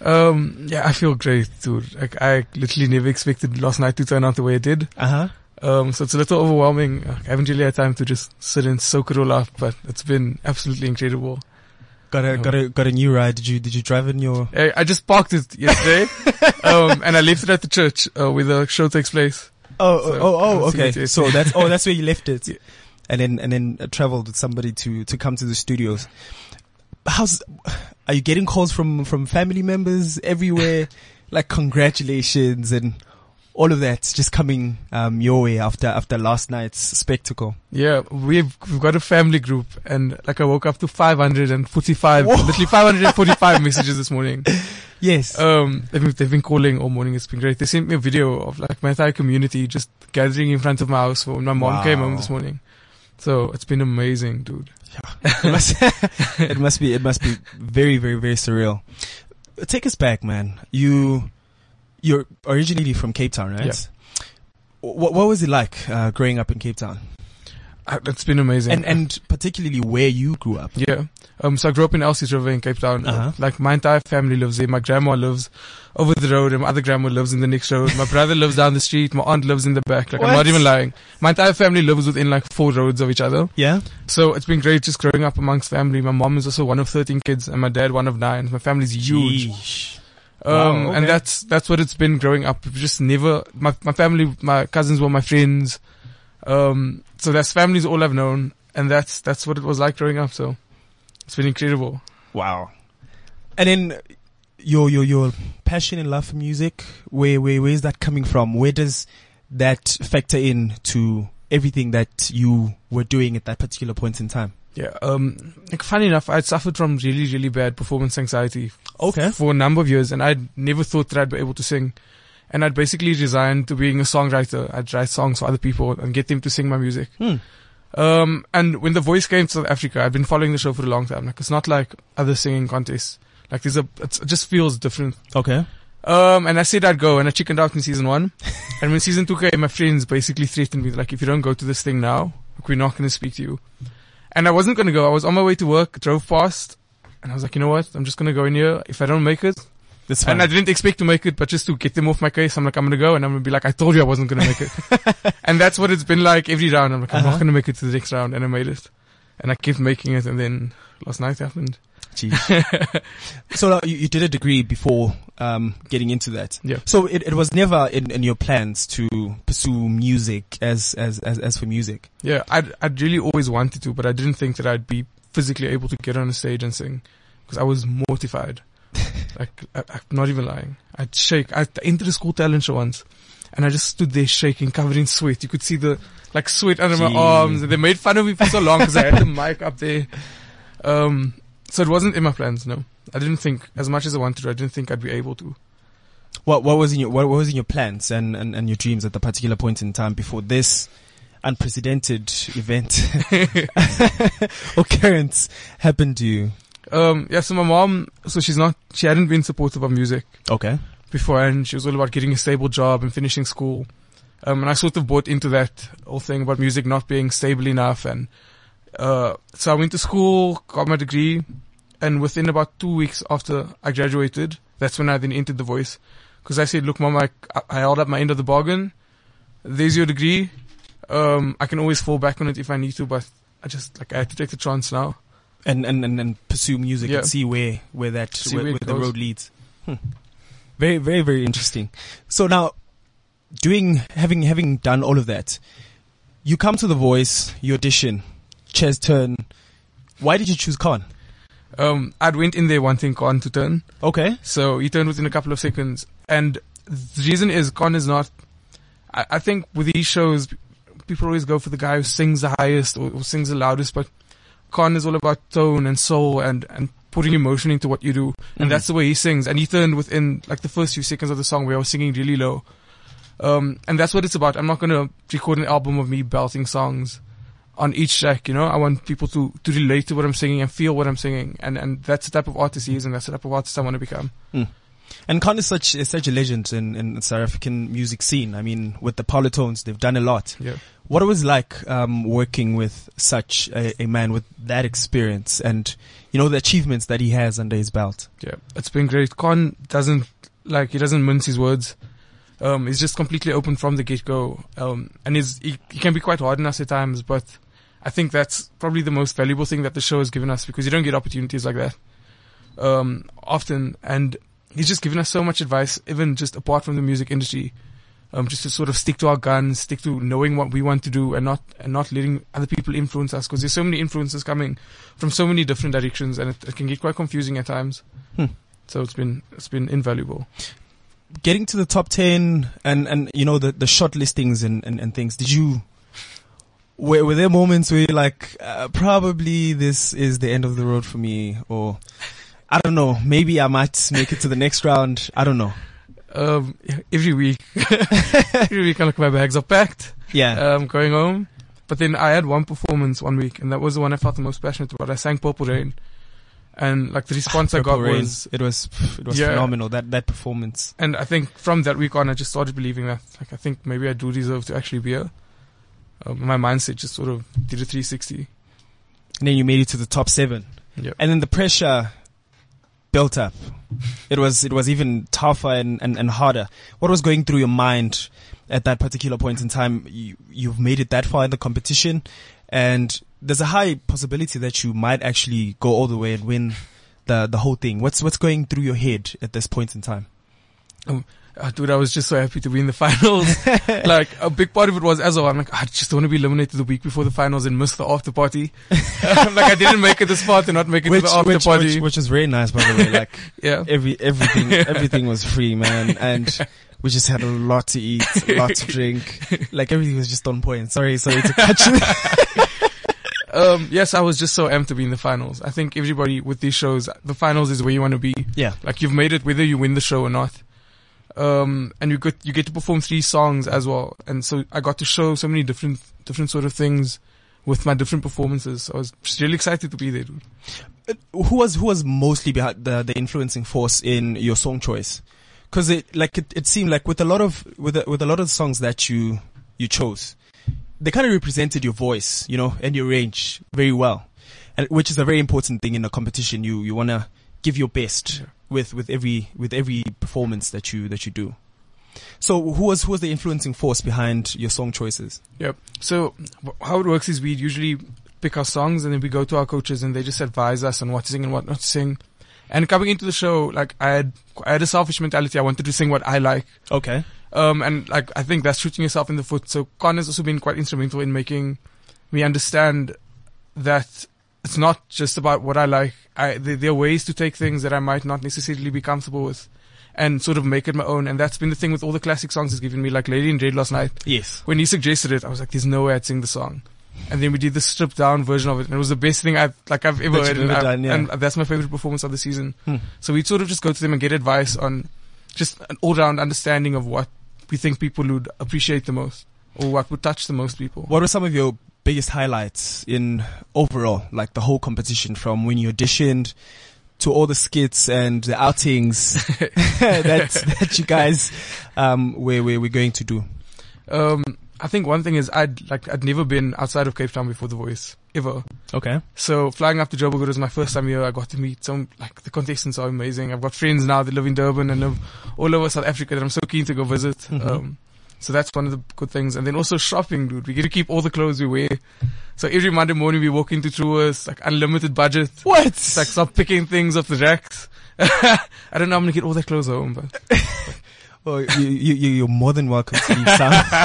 Um, yeah, I feel great, dude. Like, I literally never expected last night to turn out the way it did. Uh-huh. Um, so it's a little overwhelming. I haven't really had time to just sit and soak it all up, but it's been absolutely incredible. Got a, Um, got a, got a new ride. Did you, did you drive in your... I, I just parked it yesterday, um, and I left it at the church, uh, where the show takes place. Oh, So, oh, oh, I'll oh, see okay. it, yes. So that's, oh, that's where you left it. Yeah. And then, and then uh, traveled with somebody to, to come to the studios. How's, are you getting calls from, from family members everywhere? Like, congratulations and all of that just coming, um, your way after, after last night's spectacle. Yeah, we've, we've got a family group, and like I woke up to five hundred forty-five, Whoa. literally five hundred forty-five messages this morning. Yes. Um, they've been, they've been calling all morning. It's been great. They sent me a video of like my entire community just gathering in front of my house when my mom Wow. came home this morning. So it's been amazing, dude. it must, it must be, it must be very, very, very surreal. Take us back, man. You, you're originally from Cape Town, right? Yeah. What, what was it like, uh, growing up in Cape Town? Uh, It's been amazing. And, and particularly where you grew up. Yeah. Um, so I grew up in Elsie's River in Cape Town. Uh-huh. Like my entire family lives there. My grandma lives over the road, and my other grandma lives in the next road. My brother lives down the street. My aunt lives in the back. Like, I'm What? not even lying. My entire family lives within like four roads of each other. Yeah? So it's been great just growing up amongst family. My mom is also one of thirteen kids, and my dad one of nine. My family's huge. Yeesh. Um, Wow, and okay. that's, that's what it's been growing up. We've just never, my, my family, my cousins were my friends. Um, so that's families all I've known. And that's, that's what it was like growing up. So it's been incredible. Wow. And then your, your, your passion and love for music, where, where, where is that coming from? Where does that factor in to everything that you were doing at that particular point in time? Yeah. Um, like funny enough, I'd suffered from really, really bad performance anxiety. Okay. For a number of years, and I'd never thought that I'd be able to sing. And I'd basically resigned to being a songwriter. I'd write songs for other people and get them to sing my music. Hmm. Um, and when The Voice came to South Africa, I'd been following the show for a long time. Like, it's not like other singing contests. Like, there's a, it's, it just feels different. Okay. Um, and I said I'd go, and I chickened out in season one. And when season two came, my friends basically threatened me, like, if you don't go to this thing now, like, we're not going to speak to you. And I wasn't going to go. I was on my way to work, drove past, and I was like, you know what? I'm just going to go in here. If I don't make it, That's fine. and I didn't expect to make it, but just to get them off my case, I'm like, I'm going to go, and I'm going to be like, I told you I wasn't going to make it. And that's what it's been like every round. I'm like, I'm Uh-huh. not going to make it to the next round, and I made it. And I kept making it, and then last night happened. Jeez. So uh, you, you did a degree before um, getting into that. Yeah. So it, it was never in, in your plans to pursue music as as as, as for music. Yeah, I'd, I'd really always wanted to, but I didn't think that I'd be physically able to get on a stage and sing, because I was mortified. Like, I, I'm not even lying. I'd shake. I entered a school talent show once, and I just stood there shaking, covered in sweat. You could see the, like, sweat under my Gee. arms, and they made fun of me for so long because I had the mic up there. Um, so it wasn't in my plans, no. I didn't think, as much as I wanted to, I didn't think I'd be able to. What what was in your what, what was in your plans and, and, and your dreams at the particular point in time before this unprecedented event occurrence happened to you? Um, yeah, so my mom, so she's not, she hadn't been supportive of music Okay. before, and she was all about getting a stable job and finishing school. Um, and I sort of bought into that whole thing about music not being stable enough. And, uh, so I went to school, got my degree, and within about two weeks after I graduated, that's when I then entered The Voice. Cause I said, look, mom, I, I held up my end of the bargain. There's your degree. Um, I can always fall back on it if I need to, but I just, like, I had to take the chance now. And, and, and, and pursue music Yeah. and see where, where that, See where, where where it the goes. road leads. Hmm. Very, very, very interesting. So now, doing, having, having done all of that, you come to The Voice, you audition, chairs turn. Why did you choose Con? Um, I'd went in there wanting Con to turn. Okay. So he turned within a couple of seconds. And the reason is Con is not, I, I think with these shows, people always go for the guy who sings the highest or, or sings the loudest, but Con is all about tone and soul and, and putting emotion into what you do. And Mhm. that's the way he sings. And he turned within like the first few seconds of the song where I was singing really low. Um, and that's what it's about. I'm not going to record an album of me belting songs on each track, you know. I want people to, to relate to what I'm singing and feel what I'm singing. And, and that's the type of artist he is, and that's the type of artist I want to become. Mm. And Con is such is such a legend in, in the South African music scene. I mean, with the Polytones, they've done a lot. Yeah. What it was like um, working with such a, a man with that experience and, you know, the achievements that he has under his belt. Yeah, it's been great. Con doesn't, like, he doesn't mince his words. Um, he's just completely open from the get-go. Um, and he's, he, he can be quite hard on us at times, but I think that's probably the most valuable thing that the show has given us, because you don't get opportunities like that, um, often. And he's just given us so much advice, even just apart from the music industry. Um, just to sort of stick to our guns, stick to knowing what we want to do, and not and not letting other people influence us, because there's so many influences coming from so many different directions, and it, it can get quite confusing at times. Hmm. So it's been it's been invaluable. Getting to the top ten and, and you know, the, the short listings and, and, and things, did you, were, were there moments where you're like, uh, probably this is the end of the road for me, or I don't know, maybe I might make it to the next round, I don't know. Um, every week, every week I look, my bags are packed. Yeah. Um, going home. But then I had one performance one week, and that was the one I felt the most passionate about. I sang Purple Rain, and like the response I got Purple Rain, was, it was, it was Yeah. phenomenal, that, that performance. and I think from that week on, I just started believing that, like, I think maybe I do deserve to actually be here. Um, my mindset just sort of did a three sixty. And then you made it to the top seven. Yeah. And then the pressure built up. It was, it was even tougher and, and, and harder. What was going through your mind at that particular point in time? You, you've made it that far in the competition, and there's a high possibility that you might actually go all the way and win the, the whole thing. What's, what's going through your head at this point in time? Um, uh, dude, I was just so happy to be in the finals. Like, a big part of it was as well, I'm like, I just don't want to be eliminated the week before the finals and miss the after party. Like, I didn't make it this far to not make it Which, to the after which, party. which, which is very nice, by the way. Like, Yeah. every, everything, everything was free, man. And we just had a lot to eat, a lot to drink. Like, everything was just on point. Sorry, sorry to cut you. Um, yes, I was just so amped to be in the finals. I think everybody with these shows, the finals is where you want to be. Yeah. Like you've made it whether you win the show or not. Um, and you get, you get to perform three songs as well. And so I got to show so many different, different sort of things with my different performances. So I was just really excited to be there, dude. Uh, Who was, who was mostly behind the, the influencing force in your song choice? Cause it, like, it, it seemed like with a lot of, with a, with a lot of the songs that you, you chose, they kind of represented your voice, you know, and your range very well. And which is a very important thing in a competition. You, you want to give your best Yeah. with, with every, with every performance that you, that you do. So who was, who was the influencing force behind your song choices? Yep. So wh- how it works is we usually pick our songs and then we go to our coaches and they just advise us on what to sing and what not to sing. And coming into the show, like I had, I had a selfish mentality. I wanted to sing what I like. Okay. Um, and like, I think that's shooting yourself in the foot. So Con has also been quite instrumental in making me understand that it's not just about what I like. I, there, there are ways to take things that I might not necessarily be comfortable with and sort of make it my own. And that's been the thing with all the classic songs he's given me, like Lady in Red last night. Yes. When he suggested it, I was like, there's no way I'd sing the song. And then we did the stripped down version of it, and it was the best thing I've like I've ever That heard, you've and, ever I- done, yeah. and that's my favorite performance of the season. Hmm. So we'd sort of just go to them and get advice on just an all-round understanding of what we think people would appreciate the most, or what would touch the most people. What were some of your biggest highlights in overall, like the whole competition, from when you auditioned to all the skits and the outings that that you guys um were, were, were going to do? Um, I think one thing is I'd like I'd never been outside of Cape Town before The Voice ever. Okay. So flying up to Joburg was my first time here. I got to meet some, like, the contestants are amazing. I've got friends now that live in Durban and live all over South Africa that I'm so keen to go visit. Mhm. Um, so that's one of the good things. And then also shopping, dude. We get to keep all the clothes we wear. So every Monday morning we walk into Truworths, like unlimited budget. What? It's like stop picking things off the racks. I don't know how I'm gonna get all that clothes home, but Well, you, you, you- you're more than welcome to leave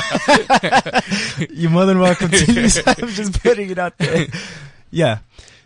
some. You're more than welcome to leave some. I'm just putting it out there. Yeah.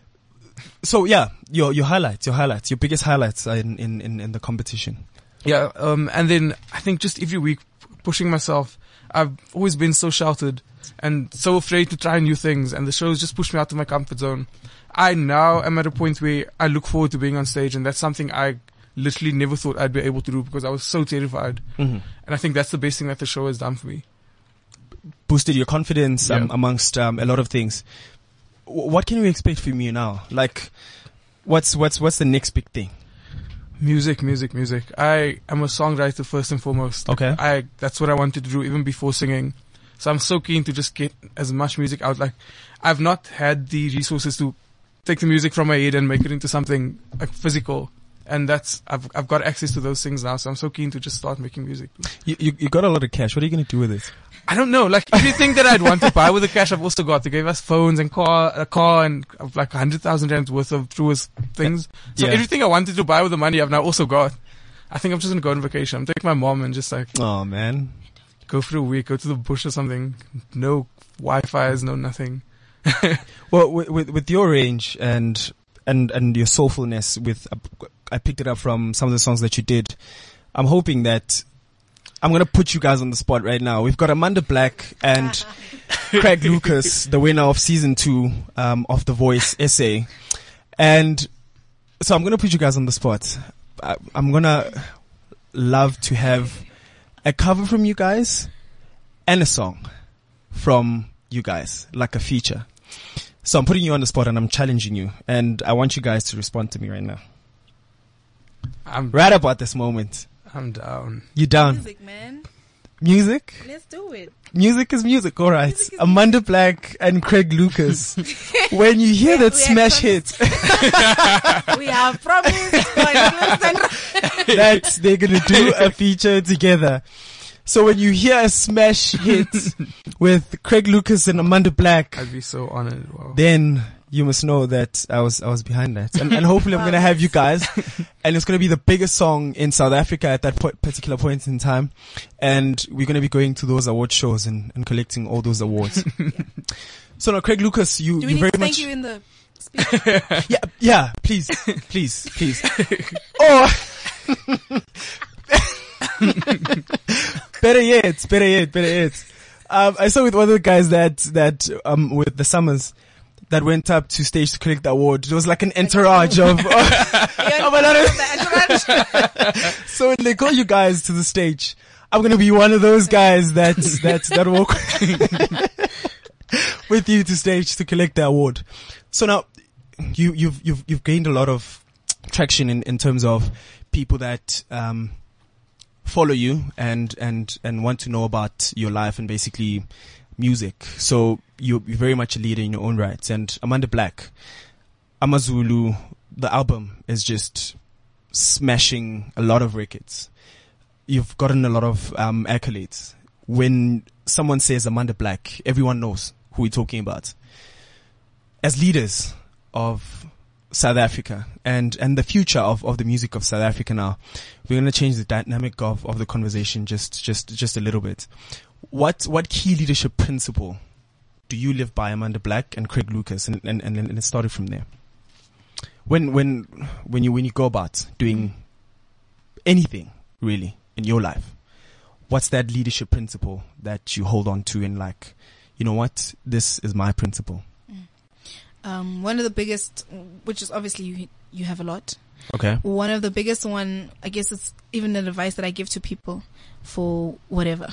So yeah, your, your highlights, your highlights, your biggest highlights are in, in, in, in the competition. yeah. Um, and then I think just every week pushing myself. I've always been so sheltered and so afraid to try new things, and the shows just push me out of my comfort zone. I now am at a point where I look forward to being on stage, and that's something I literally never thought I'd be able to do because I was so terrified. Mm-hmm. And I think that's the best thing that the show has done for me. Boosted your confidence um, Yeah. amongst um, a lot of things. W- what can we expect from you now? Like, what's what's what's the next big thing? Music, music, music. I am a songwriter first and foremost. Okay. I that's what I wanted to do even before singing. So I'm so keen to just get as much music out. Like, I've not had the resources to take the music from my head and make it into something like physical. And that's, I've, I've got access to those things now. So I'm so keen to just start making music. You, you you got a lot of cash. What are you going to do with it? I don't know. Like, everything that I'd want to buy with the cash, I've also got. They gave us phones and car, a car and of like a hundred thousand rands worth of Truworths things. So Yeah. everything I wanted to buy with the money I've now also got. I think I'm just going to go on vacation. I'm taking my mom and just like Oh man. go for a week, go to the bush or something. No Wi-Fi's, no nothing. Well, with, with with your range and and and your soulfulness, with I picked it up from some of the songs that you did. I'm hoping that I'm gonna put you guys on the spot right now. We've got Amanda Black and Craig Lucas, the winner of season two um, of The Voice S A, and so I'm gonna put you guys on the spot. I, I'm gonna love to have a cover from you guys and a song from you guys, like a feature. So I'm putting you on the spot and I'm challenging you, and I want you guys to respond to me right now. I'm Right about this moment. I'm down. You down? Music, man. Music? Let's do it. Music is music, alright. Music is Amanda Black and Craig Lucas. When you hear We are- that we are smash promised. hit, We have promised. that they're gonna do a feature together. So when you hear a smash hit with Craig Lucas and Amanda Black, I'd be so honored. Wow. then you must know that I was I was behind that, and, and hopefully I'm gonna have you guys, and it's gonna be the biggest song in South Africa at that po- particular point in time, and we're gonna be going to those award shows and, and collecting all those awards. So now, Craig Lucas, you Do we you need very to much thank you in the speech? yeah yeah please please please oh. Better yet, better yet, better yet. Um, I saw with one of the guys that that um with the Summers, that went up to stage to collect the award. It was like an entourage of, of, of a lot of, so when they call you guys to the stage, I'm going to be one of those guys that, that, that walk with you to stage to collect the award. So now you, you've, you've, you've gained a lot of traction in, in terms of people that, um, follow you and, and, and want to know about your life and basically music. So you're, you're very much a leader in your own rights. And Amanda Black, Amazulu, the album is just smashing a lot of records. You've gotten a lot of um, accolades. When someone says Amanda Black, everyone knows who we're talking about. As leaders of South Africa and, and the future of, of the music of South Africa now, we're going to change the dynamic of, of the conversation just, just, just a little bit. What, what key leadership principle do you live by, Amanda Black and Craig Lucas? And, and, and, and it started from there. When, when, when you, when you go about doing anything really in your life, what's that leadership principle that you hold on to and like, you know what, this is my principle? Um, one of the biggest, which is obviously you, you have a lot. Okay. One of the biggest one, I guess it's even an advice that I give to people for whatever.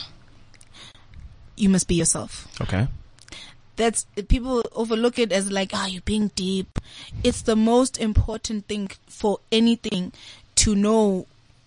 You must be yourself. Okay. That's, people overlook it as like, ah, oh, you're being deep. It's the most important thing for anything to know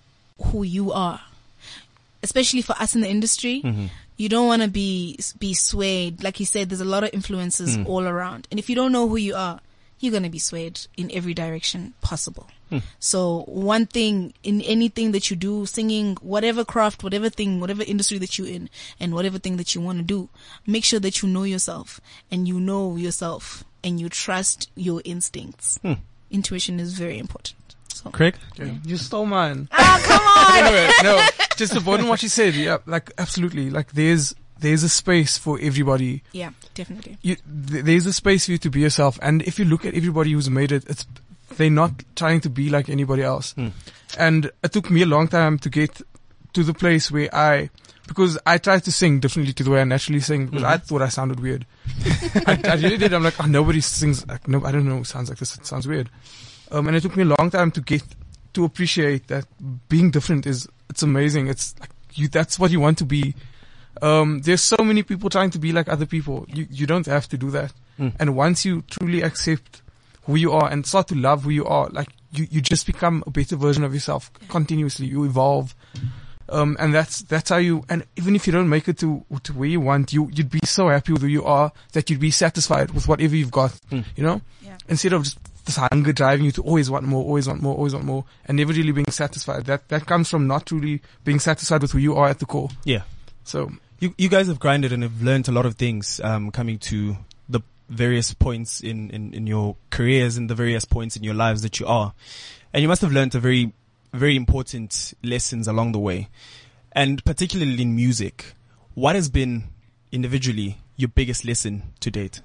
who you are. Especially for us in the industry. Mm-hmm. You don't want to be, be swayed. Like he said, there's a lot of influences mm. all around. And if you don't know who you are, you're going to be swayed in every direction possible. Mm. So one thing in anything that you do, singing, whatever craft, whatever thing, whatever industry that you're in and whatever thing that you want to do, make sure that you know yourself and you know yourself and you trust your instincts. Mm. Intuition is very important. So, Craig? Okay. You stole mine. Ah, come on! Anyway, no, just to broaden what you said, yeah, like absolutely, like there's there's a space for everybody. Yeah, definitely. You, th- there's a space for you to be yourself, and if you look at everybody who's made it, it's they're not trying to be like anybody else. Mm. And it took me a long time to get to the place where I, because I tried to sing differently to the way I naturally sing, because mm-hmm. I thought I sounded weird. I, I really did. I'm like, oh, nobody sings like no, I don't know, sounds like this. It sounds weird. Um, and it took me a long time to get to appreciate that being different is, it's amazing. It's like you, that's what you want to be. Um, there's so many people trying to be like other people. You, you don't have to do that. Mm. And once you truly accept who you are and start to love who you are, like you, you just become a better version of yourself continuously. You evolve. Um, and that's, that's how you, and even if you don't make it to, to where you want, you, you'd be so happy with who you are that you'd be satisfied with whatever you've got, mm. you know, yeah. Instead of just this hunger driving you to always want more, always want more, always want more, and never really being satisfied. That, that comes from not truly being satisfied with who you are at the core. Yeah. So you, you guys have grinded and have learned a lot of things, um, coming to the various points in, in, in your careers and the various points in your lives that you are. And you must have learned a very, very important lessons along the way. And particularly in music, what has been individually your biggest lesson to date?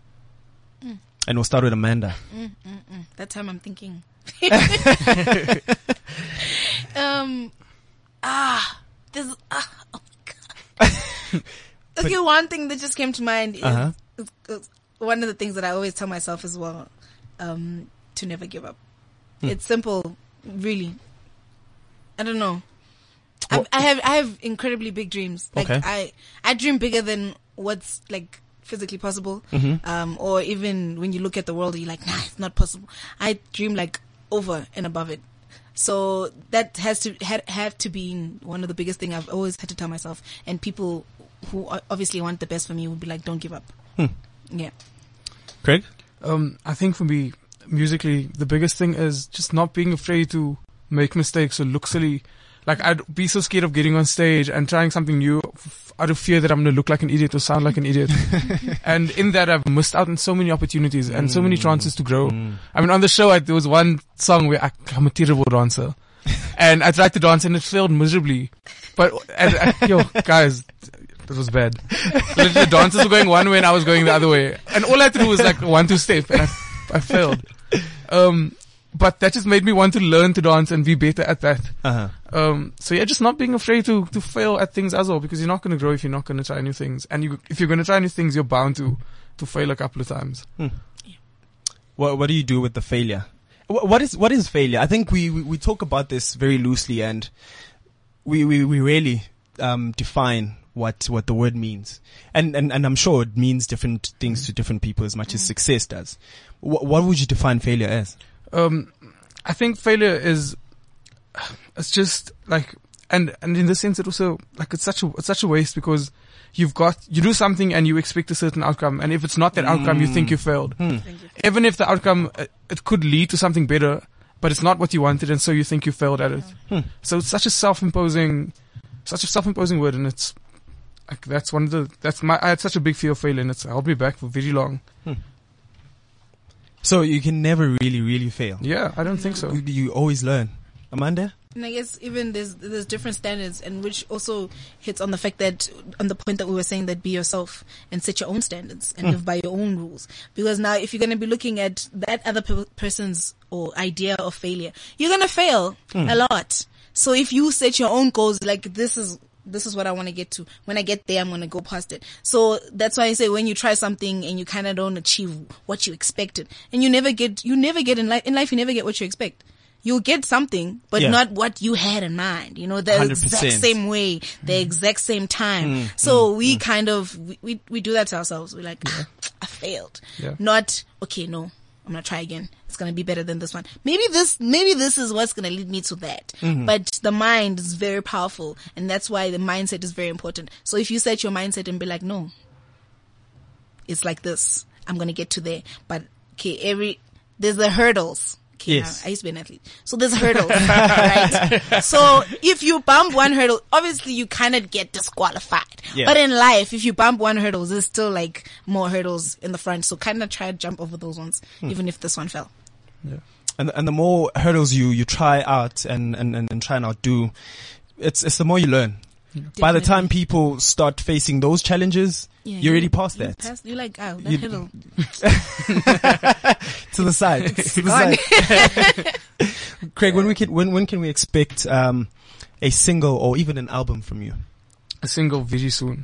Mm. And we'll start with Amanda. Mm, mm, mm. That time I'm thinking. um, ah, this, ah, oh my God. Okay, but, one thing that just came to mind is, uh-huh. is, is one of the things that I always tell myself as well, um, to never give up. Hmm. It's simple, really. I don't know. I, I have I have incredibly big dreams. Like okay. I I dream bigger than what's like physically possible. Mm-hmm. Um, or even when you look at the world, you're like, nah, it's not possible. I dream like over and above it. So that has to had have to be one of the biggest thing I've always had to tell myself. And people who obviously want the best for me would be like, don't give up. Hmm. Yeah. Craig? Um, I think for me, musically, the biggest thing is just not being afraid to make mistakes or look silly. Like, I'd be so scared of getting on stage and trying something new f- out of fear that I'm going to look like an idiot or sound like an idiot. And in that, I've missed out on so many opportunities and so many chances to grow. Mm. I mean, on the show, I, there was one song where I, I'm a terrible dancer. And I tried to dance and it failed miserably. But, and, and, yo, guys, it was bad. Literally, the dancers were going one way and I was going the other way. And all I had to do was like one, two step and I, I failed. Um, but that just made me want to learn to dance and be better at that. Uh-huh. Um, so yeah, just not being afraid to, to fail at things as well, because you're not going to grow if you're not going to try new things. And you, if you're going to try new things, you're bound to, to fail a couple of times. Hmm. Yeah. What, what do you do with the failure? What, what is, what is failure? I think we, we, we talk about this very loosely, and we, we, we rarely, um, define what, what the word means. And, and, and I'm sure it means different things to different people as much as success does. What, what would you define failure as? Um, I think failure is, it's just like, and, and in the sense it also, like, it's such a, it's such a waste, because you've got, you do something and you expect a certain outcome. And if it's not that outcome, you think you failed. Hmm. Even if the outcome, uh, it could lead to something better, but it's not what you wanted. And so you think you failed at it. Hmm. So it's such a self-imposing, such a self-imposing word. And it's like, that's one of the, that's my, I had such a big fear of failure, and it's held me back for very long. Hmm. So you can never really, really fail. Yeah, I don't think so. You, you always learn. Amanda? And I guess even there's there's different standards, and which also hits on the fact that, on the point that we were saying, that be yourself and set your own standards and Mm. live by your own rules. Because now, if you're going to be looking at that other per- person's or idea of failure, you're going to fail Mm. a lot. So if you set your own goals, like, this is this is what I want to get to. When I get there, I'm going to go past it. So that's why I say, when you try something and you kind of don't achieve what you expected, and you never get, you never get in life, in life, you never get what you expect. You'll get something, but Yeah. not what you had in mind. You know, the one hundred percent. exact same way, the exact same time. Mm, so mm, we mm. kind of, we, we, we do that to ourselves. We're like, ah, I failed. Yeah. Not, okay, no, I'm going to try again. It's going to be better than this one. Maybe this, maybe this is what's going to lead me to that. Mhm. But the mind is very powerful, and that's why the mindset is very important. So if you set your mindset and be like, no, it's like this, I'm going to get to there. But okay, every, there's the hurdles. Okay, Yes. now, I used to be an athlete. So there's hurdles, right? So if you bump one hurdle, obviously you kind of get disqualified. Yeah. But in life, if you bump one hurdle, there's still like more hurdles in the front. So kind of try to jump over those ones, Hmm. even if this one fell. Yeah. And and the more hurdles you, you try out and, and, and, and try and outdo, it's it's the more you learn. By the time people start facing those challenges, Yeah, you're already past you that. Past, you're like, oh, that You- hurdle. To the side. To the side. Craig, when we can when when can we expect um a single or even an album from you? A single very soon.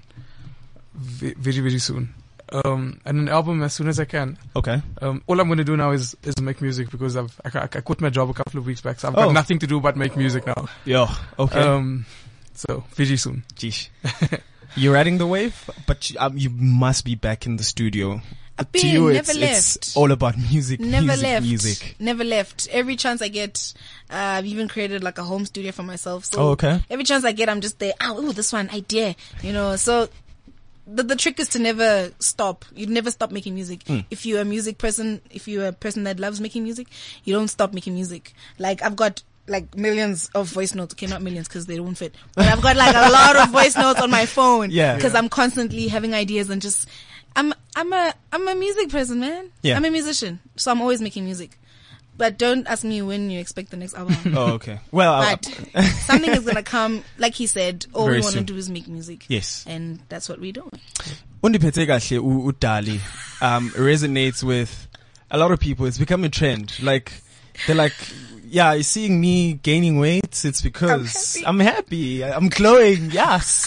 Ve- Very, very soon. Um, and an album as soon as I can. Okay. Um, all I'm going to do now is, is make music, because I've, I, I quit my job a couple of weeks back, so I've Oh. got nothing to do but make music now. Yo. Okay. Um, so very soon. Jeez. You're riding the wave, but you, um, you must be back in the studio. I've To been, you, never it's, left. it's all about music, Never music, left. music. Never left. Every chance I get, uh, I've even created like a home studio for myself. So Oh, okay. every chance I get, I'm just there. Oh, ooh, this one idea, you know. So the the trick is to never stop. You never stop making music. Mm. If you're a music person, if you're a person that loves making music, you don't stop making music. Like, I've got like millions of voice notes. Okay, not millions because they don't fit. But I've got like a lot of voice notes on my phone. Yeah. Because I'm constantly having ideas and just, I'm, I'm a, I'm a music person, man. Yeah. I'm a musician. So I'm always making music. But don't ask me when you expect the next album. Oh, okay. Well, I- But something is going to come. Like he said, all Very we want to soon. do is make music. yes. And that's what we're doing. Undiphethe kahle u- uDali um resonates with a lot of people. It's become a trend. Like they're like, yeah, you're seeing me gaining weight. It's because I'm happy. I'm, glowing. Yes.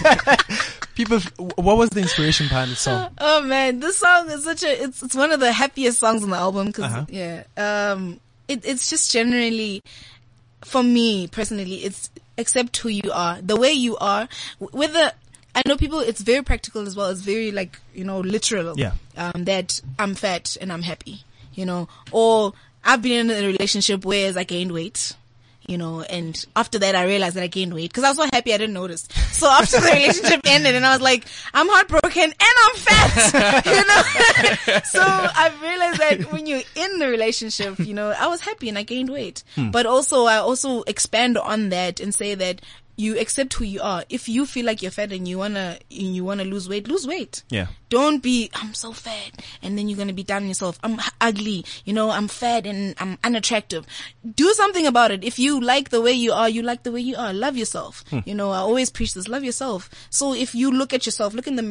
People, what was the inspiration behind the song? Oh man, this song is such a, it's, it's one of the happiest songs on the album. Cause Uh-huh. yeah, um, it, it's just generally, for me personally, it's accept who you are, the way you are, whether, I know people, it's very practical as well. It's very like, you know, literal. Yeah. Um, that I'm fat and I'm happy, you know, or I've been in a relationship where I gained weight, you know, and after that I realized that I gained weight because I was so happy I didn't notice. So after the relationship ended and I was like, I'm heartbroken and I'm fat, you know. So I've realized that when you're in the relationship, you know, I was happy and I gained weight, Hmm. but also I also expand on that and say that you accept who you are. If you feel like you're fat and you wanna, you wanna lose weight, lose weight. Yeah. Don't be, I'm so fat, and then you're gonna be down on yourself. I'm h- ugly, you know, I'm fat and I'm unattractive. Do something about it. If you like the way you are, you like the way you are. Love yourself. You know, I always preach this, love yourself. So if you look at yourself, look in the mirror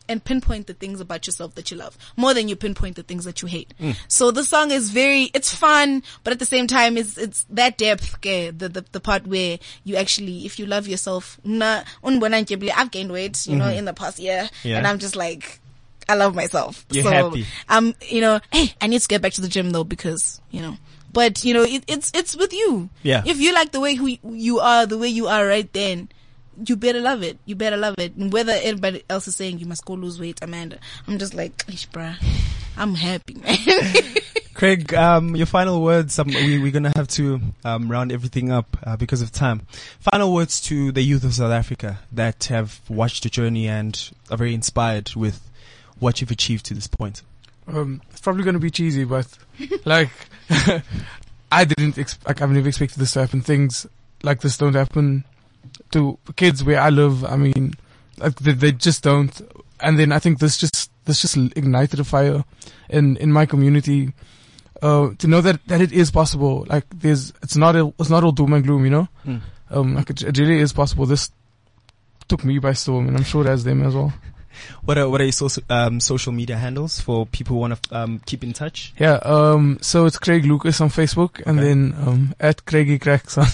and pinpoint the things about yourself that you love more than you pinpoint the things that you hate. Mm. So the song is very, it's fun, but at the same time, it's, it's that depth, okay, the, the, the part where you actually, if you love yourself, nah, I've gained weight, you know, mm-hmm. in the past year, yeah. and I'm just like, I love myself. You're so happy. I'm, you know, hey, I need to get back to the gym though, because, you know, but you know, it, it's, it's with you. Yeah. If you like the way who you are, the way you are right then, you better love it. You better love it. And whether everybody else is saying you must go lose weight, Amanda, I'm just like, ish, bruh, I'm happy, man. Craig, um, your final words. Um, we, we're gonna have to um, round everything up uh, because of time. Final words to the youth of South Africa that have watched the journey and are very inspired with what you've achieved to this point. Um, it's probably gonna be cheesy, but like, I didn't ex- like I've never expected this to happen. Things like this don't happen to kids where I live. I mean, like they, they just don't. And then I think this just this just ignited a fire in in my community. Uh, to know that, that it is possible, like there's, it's not, a, it's not all doom and gloom, you know? Mm. Um, like it, it really is possible. This took me by storm, and I'm sure it has them as well. What are, what are your social, um, social media handles for people who want to, um, keep in touch? Yeah, um, so it's Craig Lucas on Facebook, and okay. then, um, at Craigie Cracks on,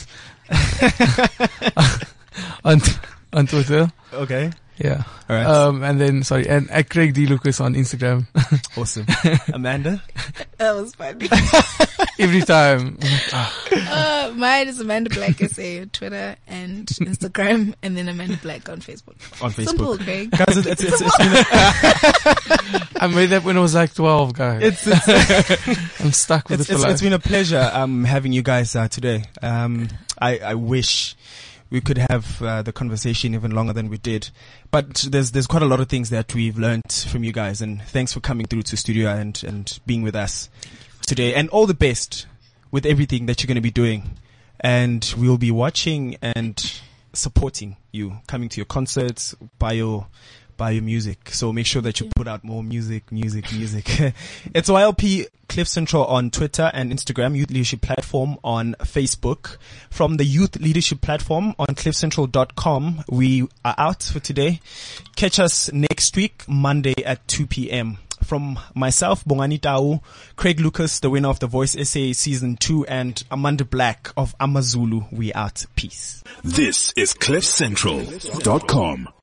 on, on Twitter. Okay. Yeah. All right. Um, and then, sorry, and at Craig D. Lucas on Instagram. Awesome. Amanda? That was funny. Every time. uh, mine is Amanda Black S A, Twitter and Instagram, and then Amanda Black on Facebook. On Facebook. Simple, Craig. Guys, it's, it's, it's, it's been a I made that when I was like twelve, guys. It's, it's I'm stuck with it's, it for it's, life. It's been a pleasure, um, having you guys, uh, today. Um, I, I wish we could have uh, the conversation even longer than we did. But there's there's quite a lot of things that we've learned from you guys, and thanks for coming through to studio and, and being with us today. And all the best with everything that you're going to be doing. And we'll be watching and supporting you, coming to your concerts, buy your buy your music. So make sure that you put out more music, music, music. It's Y L P Cliff Central on Twitter and Instagram, Youth Leadership Platform on Facebook. From the Youth Leadership Platform on cliff central dot com, we are out for today. Catch us next week, Monday at two p.m. From myself, Bongani Tau, Craig Lucas, the winner of The Voice S A Season two, and Amanda Black of Amazulu, we out. Peace. This is cliff central dot com.